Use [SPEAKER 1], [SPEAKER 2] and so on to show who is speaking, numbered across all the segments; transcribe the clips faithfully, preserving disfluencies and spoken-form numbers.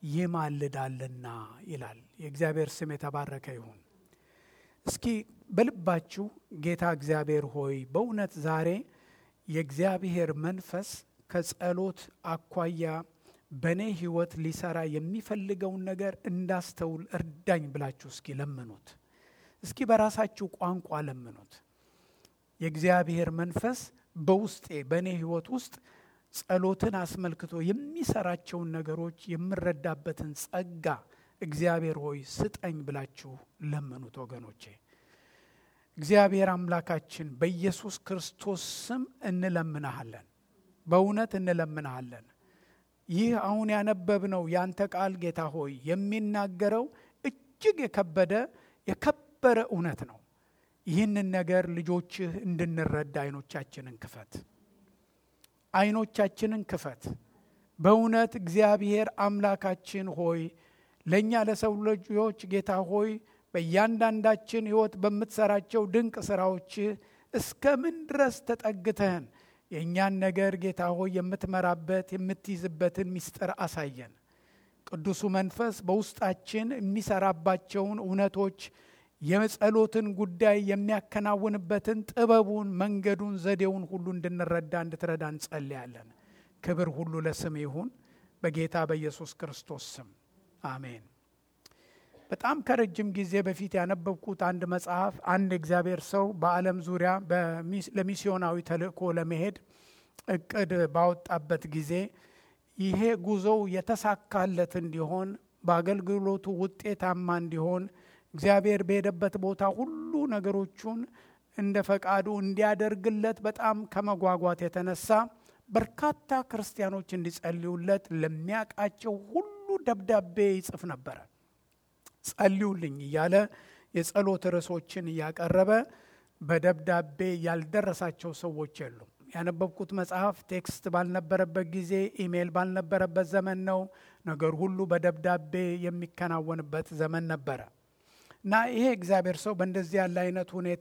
[SPEAKER 1] ይማልዳልና ይላል። የእግዚአብሔር ስም የተባረከ ይሁን። እስኪ በልባችሁ ጌታ እግዚአብሔር ሆይ በእውነት ዛሬ የእግዚአብሔር መንፈስ ከጸሎት አኳያ በእኔ ሕይወት ሊሰራ የሚፈልገውን ነገር እንዳስተውል እርዳኝ ብላችሁ እስኪ ለምኑት። እስኪ በራሳችሁ ቋንቋ ለምኑት። የእግዚአብሔር መንፈስ በውስጤ በእኔ ሕይወት ውስጥ ጸሎትን አስመልክቶ የሚሰራቸውን ነገሮች የምረዳበትን ጸጋ እግዚአብሔር ሆይ ስጠኝ ብላችሁ ለምኑት ወገኖቼ። እግዚአብሔር አምላካችን በኢየሱስ ክርስቶስ ስም እንለምናሃለን፣ በእውነት እንለምናሃለን። ይህ አሁን ያነበብነው ያንተ ቃል ጌታ ሆይ የሚናገረው እጅግ የከበደ የከበረ እውነት ነው። ይህንን ነገር ልጆችህ እንድንረዳ አይኖቻችንን ክፈት፣ አይኖቻችንን ክፈት። በእውነት እግዚአብሔር አምላካችን ሆይ ለእኛ ለሰው ልጆች ጌታ ሆይ በእያንዳንዳችን ሕይወት በምትሰራቸው ድንቅ ሥራዎች እስከ ምን ድረስ ተጠግተህን የእኛን ነገር ጌታ ሆይ የምትመራበት የምትይዝበትን ምስጢር አሳየን። ቅዱሱ መንፈስ በውስጣችን የሚሰራባቸውን እውነቶች የጸሎትን ጉዳይ የሚያከናውንበትን ጥበቡን፣ መንገዱን፣ ዘዴውን ሁሉ እንድንረዳ እንድትረዳ እንጸልያለን። ክብር ሁሉ ለስም ይሁን በጌታ በኢየሱስ ክርስቶስ ስም አሜን። በጣም ከረጅም ጊዜ በፊት ያነበብኩት አንድ መጽሐፍ አንድ እግዚአብሔር ሰው በዓለም ዙሪያ ለሚስዮናዊ ተልእኮ ለመሄድ እቅድ ባወጣበት ጊዜ ይሄ ጉዞው የተሳካለት እንዲሆን በአገልግሎቱ ውጤታማ እንዲሆን እግዚአብሔር በሄደበት ቦታ ሁሉ ነገሮቹን እንደ ፈቃዱ እንዲያደርግለት በጣም ከመጓጓት የተነሳ በርካታ ክርስቲያኖች እንዲጸልዩለት ለሚያውቃቸው ሁሉ ደብዳቤ ይጽፍ ነበር። ጸልዩልኝ እያለ የጸሎት ርዕሶችን እያቀረበ በደብዳቤ ያልደረሳቸው ሰዎች የሉም። ያነበብኩት መጽሐፍ ቴክስት ባልነበረበት ጊዜ፣ ኢሜል ባልነበረበት ዘመን ነው። ነገር ሁሉ በደብዳቤ የሚከናወንበት ዘመን ነበረ እና ይሄ እግዚአብሔር ሰው በእንደዚህ ያለ አይነት ሁኔታ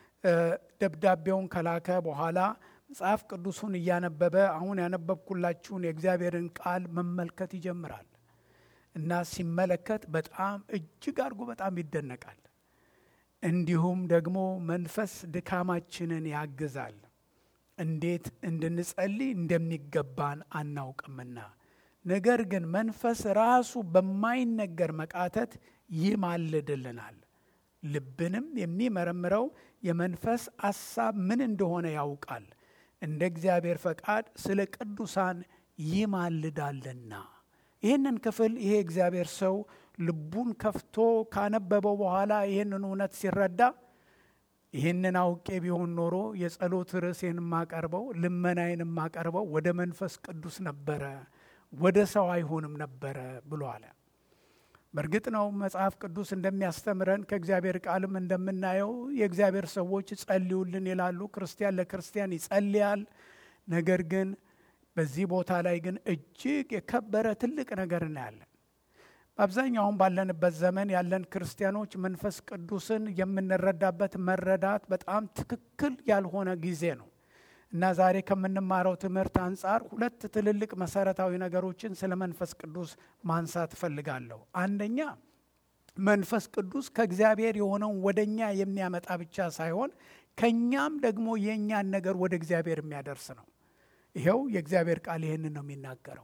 [SPEAKER 1] ደብዳቤውን ከላከ በኋላ መጽሐፍ ቅዱሱን እያነበበ አሁን ያነበብኩላችሁን የእግዚአብሔርን ቃል መመልከት ይጀምራል እና ሲመለከት በጣም እጅግ አድርጎ በጣም ይደነቃል። እንዲሁም ደግሞ መንፈስ ድካማችንን ያግዛል፣ እንዴት እንድንጸልይ እንደሚገባን አናውቅምና፣ ነገር ግን መንፈስ ራሱ በማይነገር መቃተት ይማልድልናል። ልብንም የሚመረምረው የመንፈስ ሐሳብ ምን እንደሆነ ያውቃል፣ እንደ እግዚአብሔር ፈቃድ ስለ ቅዱሳን ይማልዳልና። ይህንን ክፍል ይሄ እግዚአብሔር ሰው ልቡን ከፍቶ ካነበበው በኋላ ይህንን እውነት ሲረዳ ይህንን አውቄ ቢሆን ኖሮ የጸሎት ርዕሴን የማቀርበው ልመናዬን የማቀርበው ወደ መንፈስ ቅዱስ ነበረ፣ ወደ ሰው አይሆንም ነበረ ብሎ አለ። በእርግጥ ነው መጽሐፍ ቅዱስ እንደሚያስተምረን ከእግዚአብሔር ቃልም እንደምናየው የእግዚአብሔር ሰዎች ጸልዩልን ይላሉ። ክርስቲያን ለክርስቲያን ይጸልያል። ነገር ግን በዚህ ቦታ ላይ ግን እጅግ የከበረ ትልቅ ነገር እናያለን። በአብዛኛውም ባለንበት ዘመን ያለን ክርስቲያኖች መንፈስ ቅዱስን የምንረዳበት መረዳት በጣም ትክክል ያልሆነ ጊዜ ነው እና ዛሬ ከምንማረው ትምህርት አንጻር ሁለት ትልልቅ መሰረታዊ ነገሮችን ስለ መንፈስ ቅዱስ ማንሳት እፈልጋለሁ። አንደኛ መንፈስ ቅዱስ ከእግዚአብሔር የሆነውን ወደኛ የሚያመጣ ብቻ ሳይሆን ከኛም ደግሞ የኛን ነገር ወደ እግዚአብሔር የሚያደርስ ነው። ይሄው የእግዚአብሔር ቃል ይሄንን ነው የሚናገረው።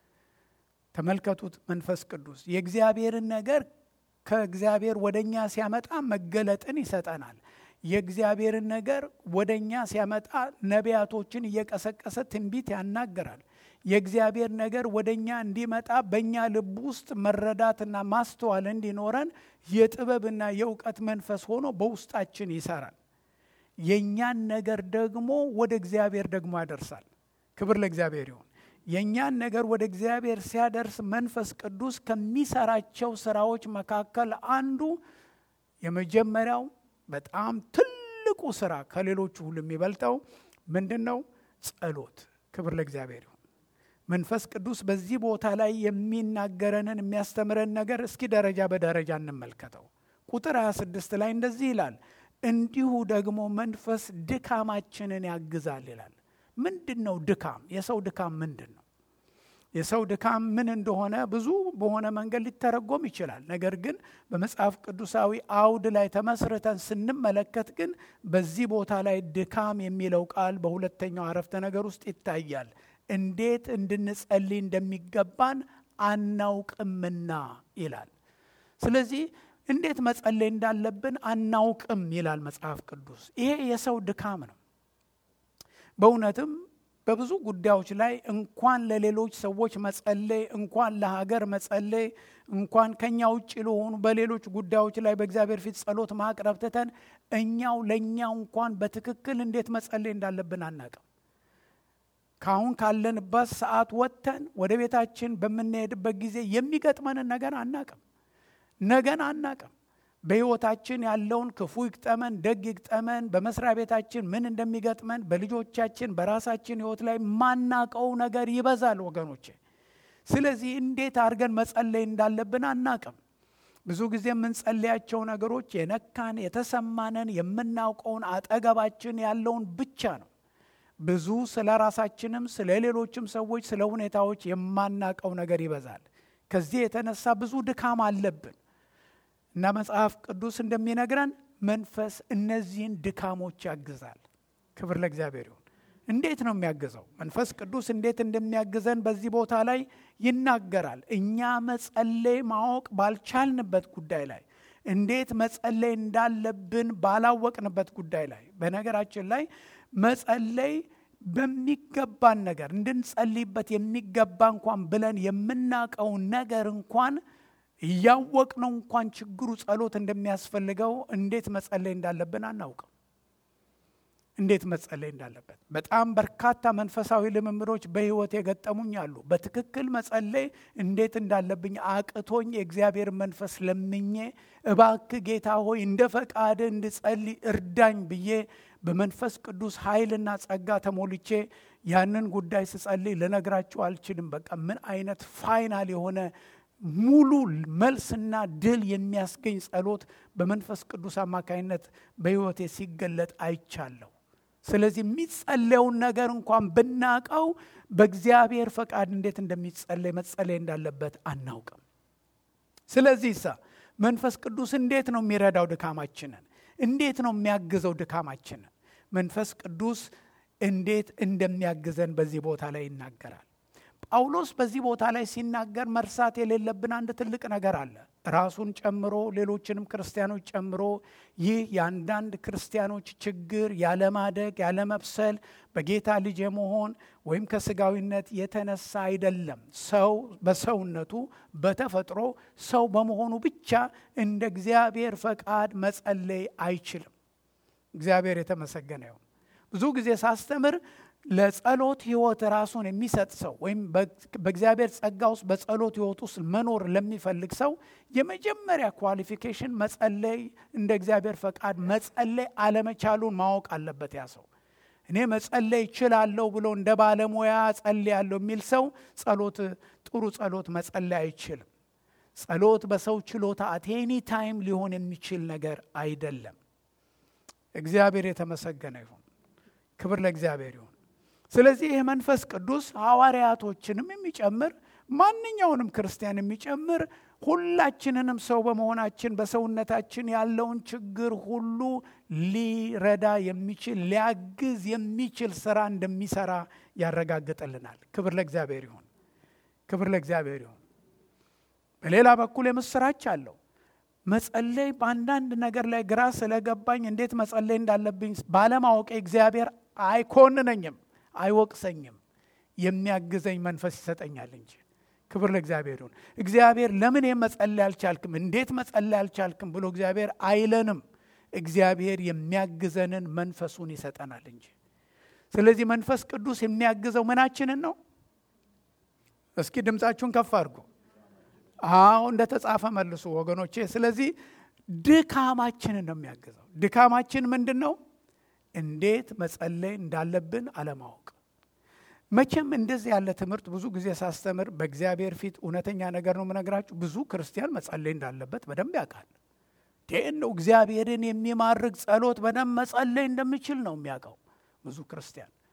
[SPEAKER 1] ተመልከቱት። መንፈስ ቅዱስ የእግዚአብሔርን ነገር ከእግዚአብሔር ወደኛ ሲያመጣ መገለጥን ይሰጠናል። የእግዚአብሔርን ነገር ወደኛ ሲያመጣ ነቢያቶችን እየቀሰቀሰ ትንቢት ያናገራል። የእግዚአብሔር ነገር ወደኛ እንዲመጣ በእኛ ልብ ውስጥ መረዳትና ማስተዋል እንዲኖረን የጥበብና የእውቀት መንፈስ ሆኖ በውስጣችን ይሰራል። የእኛን ነገር ደግሞ ወደ እግዚአብሔር ደግሞ ያደርሳል። ክብር ለእግዚአብሔር ይሁን። የእኛን ነገር ወደ እግዚአብሔር ሲያደርስ መንፈስ ቅዱስ ከሚሰራቸው ስራዎች መካከል አንዱ የመጀመሪያው በጣም ትልቁ ስራ ከሌሎቹ ሁሉ የሚበልጠው ምንድን ነው? ጸሎት። ክብር ለእግዚአብሔር ይሁን። መንፈስ ቅዱስ በዚህ ቦታ ላይ የሚናገረንን የሚያስተምረን ነገር እስኪ ደረጃ በደረጃ እንመልከተው። ቁጥር ሃያ ስድስት ላይ እንደዚህ ይላል፣ እንዲሁ ደግሞ መንፈስ ድካማችንን ያግዛል ይላል። ምንድን ነው ድካም? የሰው ድካም ምንድን ነው? የሰው ድካም ምን እንደሆነ ብዙ በሆነ መንገድ ሊተረጎም ይችላል። ነገር ግን በመጽሐፍ ቅዱሳዊ አውድ ላይ ተመስርተን ስንመለከት ግን በዚህ ቦታ ላይ ድካም የሚለው ቃል በሁለተኛው አረፍተ ነገር ውስጥ ይታያል። እንዴት እንድንጸልይ እንደሚገባን አናውቅምና ይላል። ስለዚህ እንዴት መጸለይ እንዳለብን አናውቅም ይላል መጽሐፍ ቅዱስ። ይሄ የሰው ድካም ነው። በእውነትም በብዙ ጉዳዮች ላይ እንኳን ለሌሎች ሰዎች መጸለይ፣ እንኳን ለሀገር መጸለይ፣ እንኳን ከኛ ውጭ ለሆኑ በሌሎች ጉዳዮች ላይ በእግዚአብሔር ፊት ጸሎት ማቅረብ ትተን እኛው ለኛው እንኳን በትክክል እንዴት መጸለይ እንዳለብን አናውቅም። ካሁን ካለንበት ሰዓት ወጥተን ወደ ቤታችን በምንሄድበት ጊዜ የሚገጥመንን ነገር አናውቅም። ነገን አናውቅም። በሕይወታችን ያለውን ክፉ ይግጠመን ደግ ይግጠመን፣ በመስሪያ ቤታችን ምን እንደሚገጥመን፣ በልጆቻችን በራሳችን ሕይወት ላይ ማናቀው ነገር ይበዛል ወገኖቼ። ስለዚህ እንዴት አድርገን መጸለይ እንዳለብን አናውቅም። ብዙ ጊዜ የምንጸልያቸው ነገሮች የነካን የተሰማንን የምናውቀውን አጠገባችን ያለውን ብቻ ነው። ብዙ ስለ ራሳችንም ስለ ሌሎችም ሰዎች ስለ ሁኔታዎች የማናቀው ነገር ይበዛል። ከዚህ የተነሳ ብዙ ድካም አለብን እና መጽሐፍ ቅዱስ እንደሚነግረን መንፈስ እነዚህን ድካሞች ያግዛል። ክብር ለእግዚአብሔር ይሁን። እንዴት ነው የሚያግዘው? መንፈስ ቅዱስ እንዴት እንደሚያግዘን በዚህ ቦታ ላይ ይናገራል። እኛ መጸለይ ማወቅ ባልቻልንበት ጉዳይ ላይ፣ እንዴት መጸለይ እንዳለብን ባላወቅንበት ጉዳይ ላይ፣ በነገራችን ላይ መጸለይ በሚገባን ነገር እንድንጸልይበት የሚገባ እንኳን ብለን የምናቀውን ነገር እንኳን እያወቅነው እንኳን ችግሩ ጸሎት እንደሚያስፈልገው እንዴት መጸለይ እንዳለብን አናውቅም። እንዴት መጸለይ እንዳለበት በጣም በርካታ መንፈሳዊ ልምምዶች በሕይወት የገጠሙኝ አሉ። በትክክል መጸለይ እንዴት እንዳለብኝ አቅቶኝ የእግዚአብሔር መንፈስ ለምኜ እባክህ ጌታ ሆይ እንደ ፈቃድ እንድጸልይ እርዳኝ ብዬ በመንፈስ ቅዱስ ኃይልና ጸጋ ተሞልቼ ያንን ጉዳይ ስጸልይ ልነግራችሁ አልችልም። በቃ ምን አይነት ፋይናል የሆነ ሙሉ መልስና ድል የሚያስገኝ ጸሎት በመንፈስ ቅዱስ አማካይነት በሕይወቴ ሲገለጥ አይቻለሁ። ስለዚህ የሚጸለየውን ነገር እንኳን ብናቀው በእግዚአብሔር ፈቃድ እንዴት እንደሚጸለይ መጸለይ እንዳለበት አናውቅም። ስለዚህ ሳ መንፈስ ቅዱስ እንዴት ነው የሚረዳው ድካማችንን? እንዴት ነው የሚያግዘው ድካማችንን? መንፈስ ቅዱስ እንዴት እንደሚያግዘን በዚህ ቦታ ላይ ይናገራል። ጳውሎስ በዚህ ቦታ ላይ ሲናገር መርሳት የሌለብን አንድ ትልቅ ነገር አለ። ራሱን ጨምሮ ሌሎችንም ክርስቲያኖች ጨምሮ ይህ የአንዳንድ ክርስቲያኖች ችግር ያለማደግ ያለመብሰል በጌታ ልጅ የመሆን ወይም ከስጋዊነት የተነሳ አይደለም። ሰው በሰውነቱ በተፈጥሮ ሰው በመሆኑ ብቻ እንደ እግዚአብሔር ፈቃድ መጸለይ አይችልም። እግዚአብሔር የተመሰገነ ይሁን። ብዙ ጊዜ ሳስተምር ለጸሎት ሕይወት ራሱን የሚሰጥ ሰው ወይም በእግዚአብሔር ጸጋ ውስጥ በጸሎት ሕይወት ውስጥ መኖር ለሚፈልግ ሰው የመጀመሪያ ኳሊፊኬሽን መጸለይ እንደ እግዚአብሔር ፈቃድ መጸለይ አለመቻሉን ማወቅ አለበት። ያ ሰው እኔ መጸለይ እችላለሁ ብሎ እንደ ባለሙያ ጸልያለሁ የሚል ሰው ጸሎት ጥሩ ጸሎት መጸለይ አይችልም። ጸሎት በሰው ችሎታ አት ኤኒ ታይም ሊሆን የሚችል ነገር አይደለም። እግዚአብሔር የተመሰገነ ይሁን። ክብር ለእግዚአብሔር ይሁን። ስለዚህ ይህ መንፈስ ቅዱስ ሐዋርያቶችንም የሚጨምር ማንኛውንም ክርስቲያን የሚጨምር ሁላችንንም ሰው በመሆናችን በሰውነታችን ያለውን ችግር ሁሉ ሊረዳ የሚችል ሊያግዝ የሚችል ስራ እንደሚሰራ ያረጋግጥልናል። ክብር ለእግዚአብሔር ይሁን። ክብር ለእግዚአብሔር ይሁን። በሌላ በኩል የምስራች አለው። መጸለይ በአንዳንድ ነገር ላይ ግራ ስለገባኝ እንዴት መጸለይ እንዳለብኝ ባለማወቅ እግዚአብሔር አይኮንነኝም፣ አይወቅሰኝም። የሚያግዘኝ መንፈስ ይሰጠኛል እንጂ። ክብር ለእግዚአብሔር ይሁን። እግዚአብሔር ለምን መጸለይ አልቻልክም፣ እንዴት መጸለይ አልቻልክም ብሎ እግዚአብሔር አይለንም። እግዚአብሔር የሚያግዘንን መንፈሱን ይሰጠናል እንጂ። ስለዚህ መንፈስ ቅዱስ የሚያግዘው ምናችንን ነው? እስኪ ድምጻችሁን ከፍ አድርጉ። አዎ እንደተጻፈ መልሱ ወገኖቼ። ስለዚህ ድካማችንን ነው የሚያግዘው። ድካማችን ምንድን ነው? እንዴት መጸለይ እንዳለብን አለማወቅ። መቼም እንደዚህ ያለ ትምህርት ብዙ ጊዜ ሳስተምር በእግዚአብሔር ፊት እውነተኛ ነገር ነው የምነግራችሁ። ብዙ ክርስቲያን መጸለይ እንዳለበት በደንብ ያውቃል። ይህን ነው እግዚአብሔርን የሚማርክ ጸሎት በደንብ መጸለይ እንደሚችል ነው የሚያውቀው ብዙ ክርስቲያን።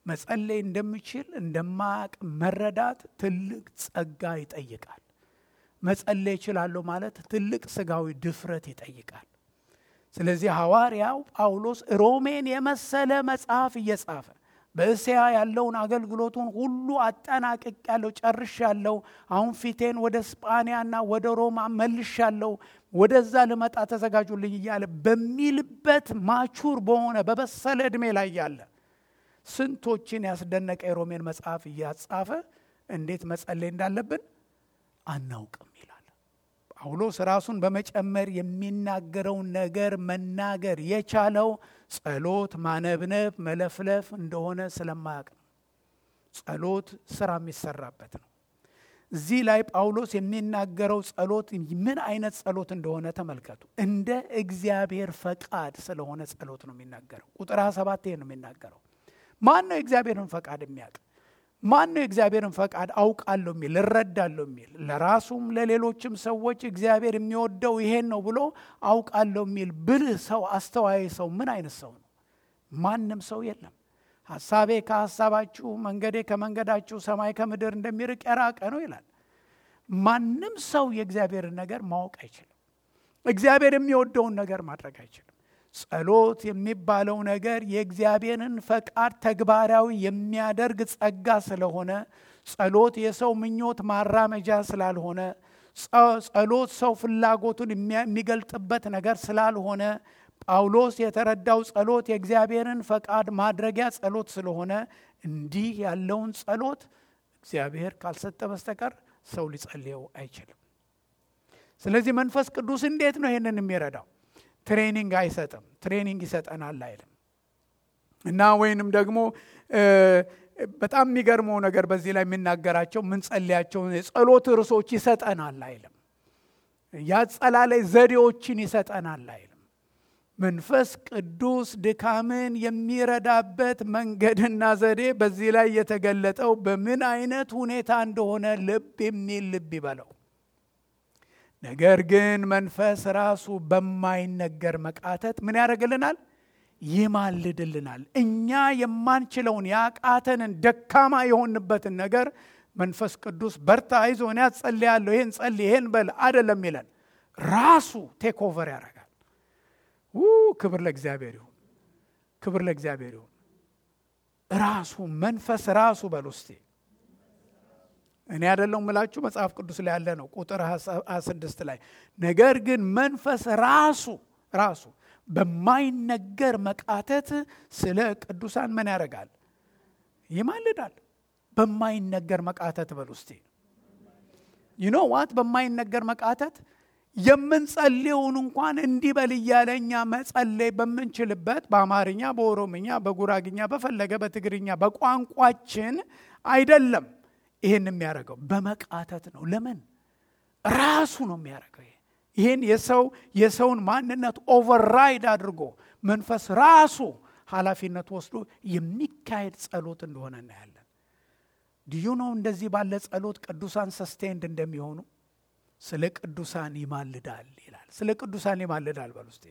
[SPEAKER 1] መጸለይ እንደምችል እንደማያውቅ መረዳት ትልቅ ጸጋ ይጠይቃል። መጸለይ እችላለሁ ማለት ትልቅ ስጋዊ ድፍረት ይጠይቃል። ስለዚህ ሐዋርያው ጳውሎስ ሮሜን የመሰለ መጽሐፍ እየጻፈ በእስያ ያለውን አገልግሎቱን ሁሉ አጠናቅቄያለሁ፣ ጨርሻለሁ፣ አሁን ፊቴን ወደ ስጳንያና ወደ ሮማ መልሻለሁ፣ ወደዛ ልመጣ ተዘጋጁልኝ እያለ በሚልበት ማቹር በሆነ በበሰለ ዕድሜ ላይ ያለ ስንቶችን ያስደነቀ የሮሜን መጽሐፍ እያጻፈ እንዴት መጸለይ እንዳለብን አናውቅም ይላል። ጳውሎስ ራሱን በመጨመር የሚናገረውን ነገር መናገር የቻለው ጸሎት ማነብነብ መለፍለፍ እንደሆነ ስለማያውቅ ነው። ጸሎት ስራ የሚሰራበት ነው። እዚህ ላይ ጳውሎስ የሚናገረው ጸሎት ምን አይነት ጸሎት እንደሆነ ተመልከቱ። እንደ እግዚአብሔር ፈቃድ ስለሆነ ጸሎት ነው የሚናገረው። ቁጥር ሃያ ሰባት ይሄን ነው የሚናገረው። ማን ነው የእግዚአብሔርን ፈቃድ የሚያውቅ? ማን ነው የእግዚአብሔርን ፈቃድ አውቃለሁ የሚል እረዳለሁ የሚል? ለራሱም ለሌሎችም ሰዎች እግዚአብሔር የሚወደው ይሄን ነው ብሎ አውቃለሁ የሚል ብልህ ሰው አስተዋይ ሰው ምን አይነት ሰው ነው? ማንም ሰው የለም። ሐሳቤ ከሐሳባችሁ መንገዴ ከመንገዳችሁ ሰማይ ከምድር እንደሚርቅ የራቀ ነው ይላል። ማንም ሰው የእግዚአብሔርን ነገር ማወቅ አይችልም። እግዚአብሔር የሚወደውን ነገር ማድረግ አይችልም። ጸሎት የሚባለው ነገር የእግዚአብሔርን ፈቃድ ተግባራዊ የሚያደርግ ጸጋ ስለሆነ፣ ጸሎት የሰው ምኞት ማራመጃ ስላልሆነ፣ ጸሎት ሰው ፍላጎቱን የሚገልጥበት ነገር ስላልሆነ፣ ጳውሎስ የተረዳው ጸሎት የእግዚአብሔርን ፈቃድ ማድረጊያ ጸሎት ስለሆነ እንዲህ ያለውን ጸሎት እግዚአብሔር ካልሰጠ በስተቀር ሰው ሊጸልየው አይችልም። ስለዚህ መንፈስ ቅዱስ እንዴት ነው ይሄንን የሚረዳው? ትሬኒንግ አይሰጥም። ትሬኒንግ ይሰጠናል አይልም። እና ወይንም ደግሞ በጣም የሚገርመው ነገር በዚህ ላይ የሚናገራቸው ምንጸልያቸውን የጸሎት ርዕሶች ይሰጠናል አይልም። ያጸላለይ ዘዴዎችን ይሰጠናል አይልም። መንፈስ ቅዱስ ድካምን የሚረዳበት መንገድና ዘዴ በዚህ ላይ የተገለጠው በምን አይነት ሁኔታ እንደሆነ ልብ የሚል ልብ ይበለው። ነገር ግን መንፈስ ራሱ በማይነገር መቃተት ምን ያደርግልናል? ይማልድልናል። እኛ የማንችለውን ያቃተንን ደካማ የሆንበትን ነገር መንፈስ ቅዱስ በርታ፣ አይዞህ፣ እኔ አጸልያለሁ፣ ይሄን ጸልይ፣ ይሄን በል አይደለም ይለን። ራሱ ቴክ ኦቨር ያደርጋል። ክብር ለእግዚአብሔር ይሁን፣ ክብር ለእግዚአብሔር ይሁን። ራሱ መንፈስ ራሱ በል ውስጤ እኔ አይደለም ምላችሁ መጽሐፍ ቅዱስ ላይ ያለ ነው። ቁጥር ሃያ ስድስት ላይ ነገር ግን መንፈስ ራሱ ራሱ በማይነገር መቃተት ስለ ቅዱሳን ምን ያደርጋል? ይማልዳል። በማይነገር መቃተት በል ውስጤ you know what በማይነገር መቃተት የምንጸልየውን እንኳን እንዲህ በል እያለ እኛ መጸለይ በምንችልበት በአማርኛ፣ በኦሮምኛ፣ በጉራግኛ፣ በፈለገ በትግርኛ በቋንቋችን አይደለም ይሄን የሚያደርገው በመቃተት ነው። ለምን? ራሱ ነው የሚያደርገው። ይሄን የሰው የሰውን ማንነት ኦቨርራይድ አድርጎ መንፈስ ራሱ ኃላፊነት ወስዶ የሚካሄድ ጸሎት እንደሆነ እናያለን። ዲዩ ነው እንደዚህ ባለ ጸሎት ቅዱሳን ሰስቴንድ እንደሚሆኑ ስለ ቅዱሳን ይማልዳል ይላል። ስለ ቅዱሳን ይማልዳል በል ውስጥ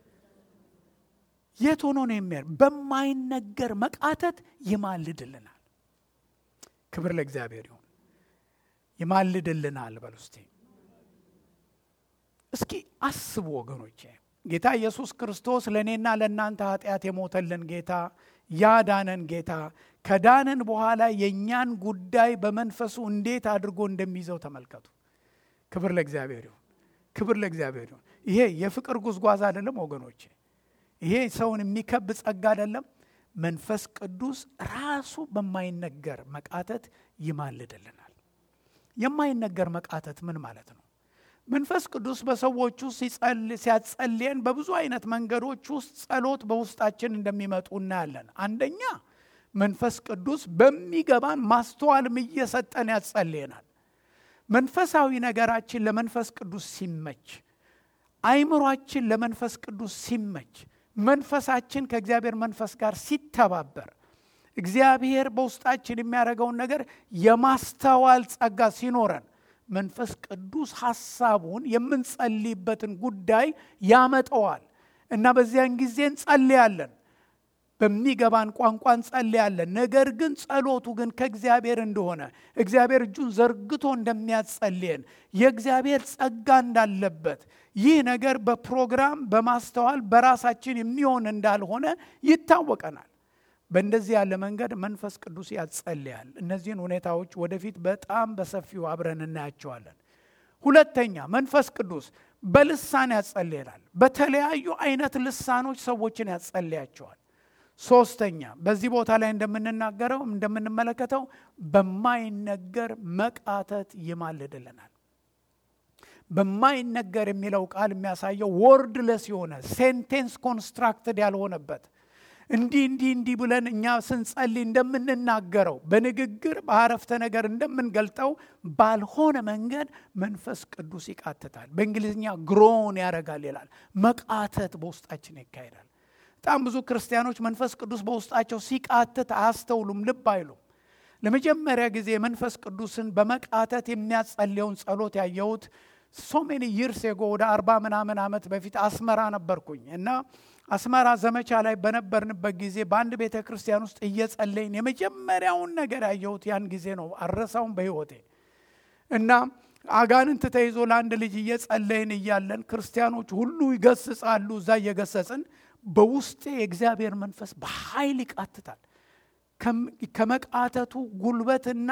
[SPEAKER 1] የት ሆኖ ነው የሚያር? በማይነገር መቃተት ይማልድልናል። ክብር ለእግዚአብሔር ይሁን። ይማልድልናል በል ውስጥ እስኪ አስቡ ወገኖቼ፣ ጌታ ኢየሱስ ክርስቶስ ለእኔና ለእናንተ ኃጢአት የሞተልን ጌታ፣ ያዳነን ጌታ ከዳነን በኋላ የእኛን ጉዳይ በመንፈሱ እንዴት አድርጎ እንደሚይዘው ተመልከቱ። ክብር ለእግዚአብሔር ይሁን፣ ክብር ለእግዚአብሔር ይሁን። ይሄ የፍቅር ጉዝጓዝ አይደለም ወገኖቼ። ይሄ ሰውን የሚከብ ጸጋ አይደለም። መንፈስ ቅዱስ ራሱ በማይነገር መቃተት ይማልድልናል። የማይነገር መቃተት ምን ማለት ነው? መንፈስ ቅዱስ በሰዎች ውስጥ ሲያጸልየን በብዙ አይነት መንገዶች ውስጥ ጸሎት በውስጣችን እንደሚመጡ እናያለን። አንደኛ መንፈስ ቅዱስ በሚገባን ማስተዋልም እየሰጠን ያጸልየናል። መንፈሳዊ ነገራችን ለመንፈስ ቅዱስ ሲመች፣ አይምሯችን ለመንፈስ ቅዱስ ሲመች፣ መንፈሳችን ከእግዚአብሔር መንፈስ ጋር ሲተባበር፣ እግዚአብሔር በውስጣችን የሚያደርገውን ነገር የማስተዋል ጸጋ ሲኖረን መንፈስ ቅዱስ ሐሳቡን የምንጸልይበትን ጉዳይ ያመጣዋል እና በዚያን ጊዜ እንጸልያለን። በሚገባን ቋንቋ እንጸልያለን። ነገር ግን ጸሎቱ ግን ከእግዚአብሔር እንደሆነ እግዚአብሔር እጁን ዘርግቶ እንደሚያጸልየን የእግዚአብሔር ጸጋ እንዳለበት ይህ ነገር በፕሮግራም በማስተዋል በራሳችን የሚሆን እንዳልሆነ ይታወቀናል። በእንደዚህ ያለ መንገድ መንፈስ ቅዱስ ያጸልያል። እነዚህን ሁኔታዎች ወደፊት በጣም በሰፊው አብረን እናያቸዋለን። ሁለተኛ መንፈስ ቅዱስ በልሳን ያጸልያል። በተለያዩ አይነት ልሳኖች ሰዎችን ያጸልያቸዋል። ሶስተኛ በዚህ ቦታ ላይ እንደምንናገረው እንደምንመለከተው በማይነገር መቃተት ይማልድልናል። በማይነገር የሚለው ቃል የሚያሳየው ወርድለስ የሆነ ሴንቴንስ ኮንስትራክትድ ያልሆነበት እንዲህ እንዲህ እንዲህ ብለን እኛ ስንጸልይ እንደምንናገረው በንግግር በአረፍተ ነገር እንደምንገልጠው ባልሆነ መንገድ መንፈስ ቅዱስ ይቃትታል። በእንግሊዝኛ ግሮን ያደርጋል ይላል። መቃተት በውስጣችን ይካሄዳል። በጣም ብዙ ክርስቲያኖች መንፈስ ቅዱስ በውስጣቸው ሲቃትት አያስተውሉም፣ ልብ አይሉም። ለመጀመሪያ ጊዜ መንፈስ ቅዱስን በመቃተት የሚያጸልየውን ጸሎት ያየሁት so many years ago ወደ አርባ ምናምን ዓመት በፊት አስመራ ነበርኩኝ እና አስመራ ዘመቻ ላይ በነበርንበት ጊዜ በአንድ ቤተ ክርስቲያን ውስጥ እየጸለይን የመጀመሪያውን ነገር ያየሁት ያን ጊዜ ነው። አረሳውን በህይወቴ እና አጋንንት ተይዞ ለአንድ ልጅ እየጸለይን እያለን ክርስቲያኖች ሁሉ ይገስጻሉ። እዛ እየገሰጽን በውስጤ የእግዚአብሔር መንፈስ በኃይል ይቃትታል። ከመቃተቱ ጉልበትና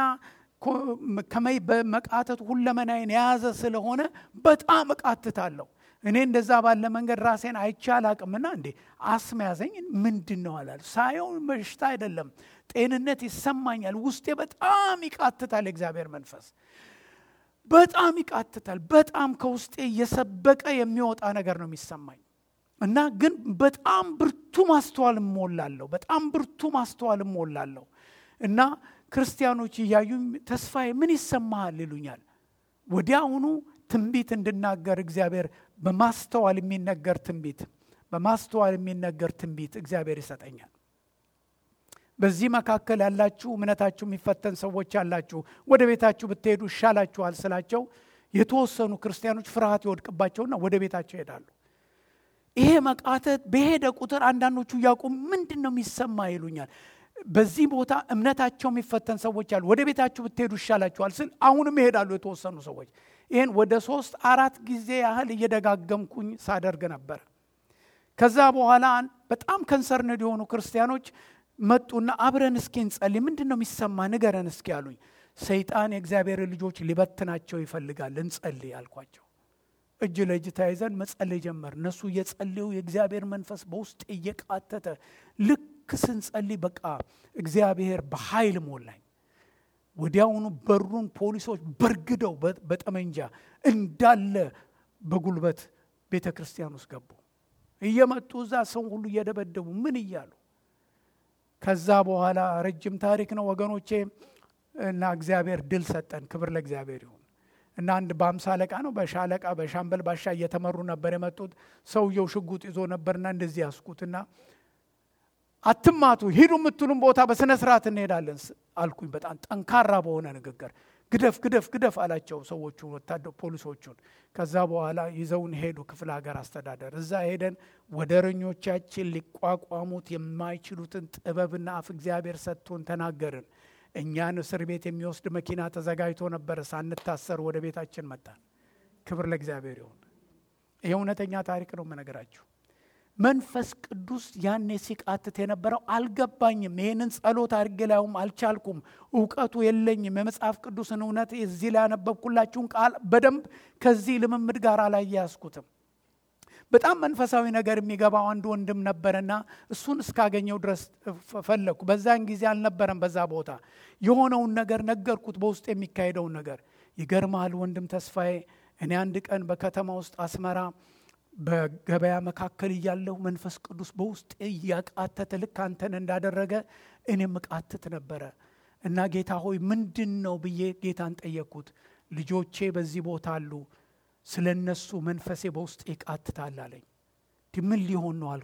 [SPEAKER 1] ከመቃተቱ ሁለመናዬን የያዘ ስለሆነ በጣም እቃትታለሁ። እኔ እንደዛ ባለ መንገድ ራሴን አይቻላቅምና እንዴ አስም ያዘኝ ምንድነው አላል። ሳየው በሽታ አይደለም፣ ጤንነት ይሰማኛል። ውስጤ በጣም ይቃትታል። እግዚአብሔር መንፈስ በጣም ይቃትታል። በጣም ከውስጤ እየሰበቀ የሚወጣ ነገር ነው የሚሰማኝ እና ግን በጣም ብርቱ ማስተዋል ሞላለሁ። በጣም ብርቱ ማስተዋል ሞላለሁ እና ክርስቲያኖች ይያዩኝ ተስፋዬ ምን ይሰማሃል ይሉኛል። ወዲያውኑ ትንቢት እንድናገር እግዚአብሔር በማስተዋል የሚነገር ትንቢት በማስተዋል የሚነገር ትንቢት እግዚአብሔር ይሰጠኛል። በዚህ መካከል ያላችሁ እምነታችሁ የሚፈተን ሰዎች ያላችሁ ወደ ቤታችሁ ብትሄዱ ይሻላችኋል ስላቸው የተወሰኑ ክርስቲያኖች ፍርሃት ይወድቅባቸውና ወደ ቤታቸው ይሄዳሉ። ይሄ መቃተት በሄደ ቁጥር አንዳንዶቹ ያቁም ምንድነው የሚሰማ ይሉኛል። በዚህ ቦታ እምነታቸው የሚፈተን ሰዎች አሉ። ወደ ቤታችሁ ብትሄዱ ይሻላችኋል ስል አሁንም ይሄዳሉ የተወሰኑ ሰዎች። ይሄን ወደ ሶስት አራት ጊዜ ያህል እየደጋገምኩኝ ሳደርግ ነበር። ከዛ በኋላ በጣም ከንሰርነድ የሆኑ ክርስቲያኖች መጡና አብረን እስኪ እንጸልይ፣ ምንድነው የሚሰማ ንገረን እስኪ አሉኝ። ሰይጣን የእግዚአብሔር ልጆች ሊበትናቸው ይፈልጋል፣ እንጸልይ አልኳቸው። እጅ ለእጅ ተያይዘን መጸለይ ጀመር። እነሱ እየጸለዩ የእግዚአብሔር መንፈስ በውስጥ እየቃተተ ልክ ስንጸልይ በቃ እግዚአብሔር በኃይል ሞላኝ። ወዲያውኑ በሩን ፖሊሶች በርግደው በጠመንጃ እንዳለ በጉልበት ቤተ ክርስቲያን ውስጥ ገቡ። እየመጡ እዛ ሰው ሁሉ እየደበደቡ ምን እያሉ ከዛ በኋላ ረጅም ታሪክ ነው ወገኖቼ እና እግዚአብሔር ድል ሰጠን። ክብር ለእግዚአብሔር ይሁን። እና አንድ በአምሳ አለቃ ነው በሻለቃ በሻምበል ባሻ እየተመሩ ነበር የመጡት። ሰውየው ሽጉጥ ይዞ ነበርና እንደዚህ ያስኩትና አትማቱ ሂዱ የምትሉም ቦታ በስነ ስርዓት እንሄዳለን አልኩኝ። በጣም ጠንካራ በሆነ ንግግር ግደፍ ግደፍ ግደፍ አላቸው ሰዎቹ ወታደር ፖሊሶቹን። ከዛ በኋላ ይዘውን ሄዱ ክፍለ ሀገር አስተዳደር። እዛ ሄደን ወደረኞቻችን ሊቋቋሙት የማይችሉትን ጥበብና አፍ እግዚአብሔር ሰጥቶን ተናገርን። እኛን እስር ቤት የሚወስድ መኪና ተዘጋጅቶ ነበር። ሳንታሰር ወደ ቤታችን መጣን። ክብር ለእግዚአብሔር ይሁን። ይሄ እውነተኛ ታሪክ ነው የምነግራችሁ። መንፈስ ቅዱስ ያኔ ሲቃትት የነበረው አልገባኝም። ይሄንን ጸሎት አድርጌ ላይም አልቻልኩም። ዕውቀቱ የለኝም። የመጽሐፍ ቅዱስን እውነት እዚህ ላይ ያነበብኩላችሁን ቃል በደንብ ከዚህ ልምምድ ጋር አላያያዝኩትም። በጣም መንፈሳዊ ነገር የሚገባው አንድ ወንድም ነበርና እሱን እስካገኘው ድረስ ፈለኩ። በዛን ጊዜ አልነበረም በዛ ቦታ። የሆነውን ነገር ነገርኩት፣ በውስጥ የሚካሄደውን ነገር። ይገርማል ወንድም ተስፋዬ፣ እኔ አንድ ቀን በከተማ ውስጥ አስመራ በገበያ መካከል እያለሁ መንፈስ ቅዱስ በውስጥ ያቃተተ ልክ አንተን እንዳደረገ እኔም ቃተት ነበረ እና ጌታ ሆይ ምንድነው ብዬ ጌታን ጠየቅኩት። ልጆቼ በዚህ ቦታ አሉ፣ ስለነሱ መንፈሴ በውስጥ ይቃትታል አለኝ። ምን ሊሆን ነው አልኩኝ።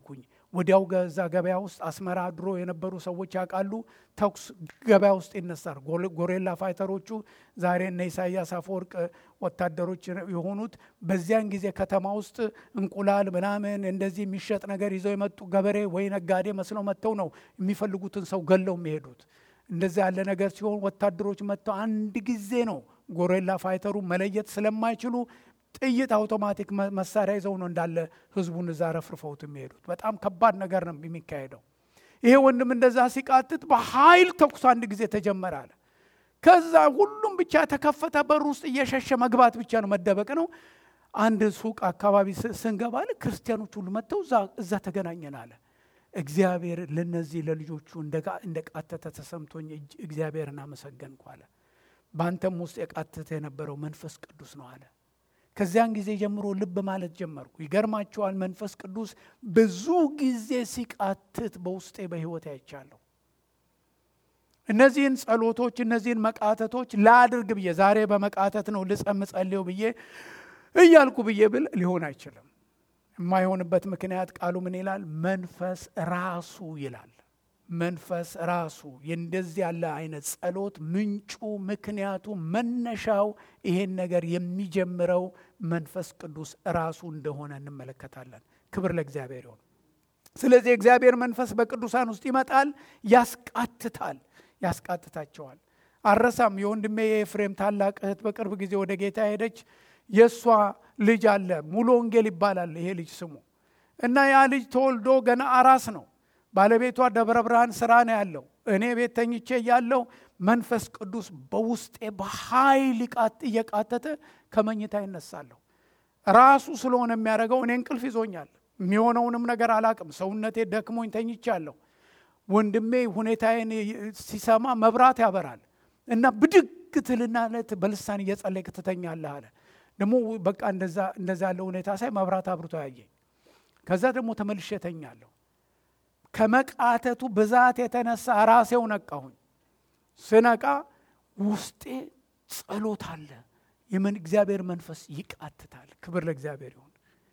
[SPEAKER 1] ወዲያው ገዛ ገበያ ውስጥ አስመራ ድሮ የነበሩ ሰዎች ያውቃሉ። ተኩስ ገበያ ውስጥ ይነሳል። ጎሬላ ፋይተሮቹ ዛሬ እነ ኢሳያስ አፈወርቅ ወታደሮች የሆኑት በዚያን ጊዜ ከተማ ውስጥ እንቁላል ምናምን እንደዚህ የሚሸጥ ነገር ይዘው የመጡ ገበሬ ወይ ነጋዴ መስለው መጥተው ነው የሚፈልጉትን ሰው ገለው የሚሄዱት። እንደዚህ ያለ ነገር ሲሆን ወታደሮች መጥተው አንድ ጊዜ ነው ጎሬላ ፋይተሩ መለየት ስለማይችሉ ጥይት አውቶማቲክ መሳሪያ ይዘው ነው እንዳለ ህዝቡን እዛ ረፍርፈውት የሚሄዱት። በጣም ከባድ ነገር ነው የሚካሄደው። ይሄ ወንድም እንደዛ ሲቃትት በኃይል ተኩስ አንድ ጊዜ ተጀመረ አለ። ከዛ ሁሉም ብቻ ተከፈተ። በር ውስጥ እየሸሸ መግባት ብቻ ነው፣ መደበቅ ነው። አንድ ሱቅ አካባቢ ስንገባ አለ ክርስቲያኖች ሁሉ መጥተው እዛ እዛ ተገናኘን አለ። እግዚአብሔር ለነዚህ ለልጆቹ እንደቃተተ ተሰምቶኝ እግዚአብሔርን አመሰገንኩ አለ። ባንተም ውስጥ የቃተተ የነበረው መንፈስ ቅዱስ ነው አለ። ከዚያን ጊዜ ጀምሮ ልብ ማለት ጀመርኩ። ይገርማቸዋል። መንፈስ ቅዱስ ብዙ ጊዜ ሲቃትት በውስጤ በህይወት አይቻለሁ። እነዚህን ጸሎቶች እነዚህን መቃተቶች ላድርግ ብዬ ዛሬ በመቃተት ነው ልጸም ጸልየው ብዬ እያልኩ ብዬ ብል ሊሆን አይችልም። የማይሆንበት ምክንያት ቃሉ ምን ይላል? መንፈስ ራሱ ይላል። መንፈስ ራሱ የእንደዚህ ያለ አይነት ጸሎት ምንጩ ምክንያቱ መነሻው ይሄን ነገር የሚጀምረው መንፈስ ቅዱስ ራሱ እንደሆነ እንመለከታለን። ክብር ለእግዚአብሔር ይሁን። ስለዚህ እግዚአብሔር መንፈስ በቅዱሳን ውስጥ ይመጣል፣ ያስቃትታል፣ ያስቃትታቸዋል። አረሳም የወንድሜ የኤፍሬም ታላቅ እህት በቅርብ ጊዜ ወደ ጌታ ሄደች። የሷ ልጅ አለ፣ ሙሉ ወንጌል ይባላል ይሄ ልጅ ስሙ እና ያ ልጅ ተወልዶ ገና አራስ ነው። ባለቤቷ ደብረ ብርሃን ስራ ነው ያለው። እኔ ቤት ተኝቼ ያለው መንፈስ ቅዱስ በውስጤ በኃይል እየቃተተ ከመኝታ ይነሳለሁ። ራሱ ስለሆነ የሚያደርገው እኔ እንቅልፍ ይዞኛል። የሚሆነውንም ነገር አላቅም። ሰውነቴ ደክሞኝ ተኝቻለሁ። ወንድሜ ሁኔታዬን ሲሰማ መብራት ያበራል እና ብድግ ትልና በልሳን እየጸለይክ ትተኛለህ አለ። ደግሞ በቃ እንደዛ እንደዛ ያለ ሁኔታ ሳይ መብራት አብርቶ ያየኝ። ከዛ ደግሞ ተመልሼ ተኛለሁ። ከመቃተቱ ብዛት የተነሳ ራሴው ነቃሁኝ። ስነቃ ውስጤ ጸሎት አለ። የምን እግዚአብሔር መንፈስ ይቃትታል። ክብር ለእግዚአብሔር ይሁን።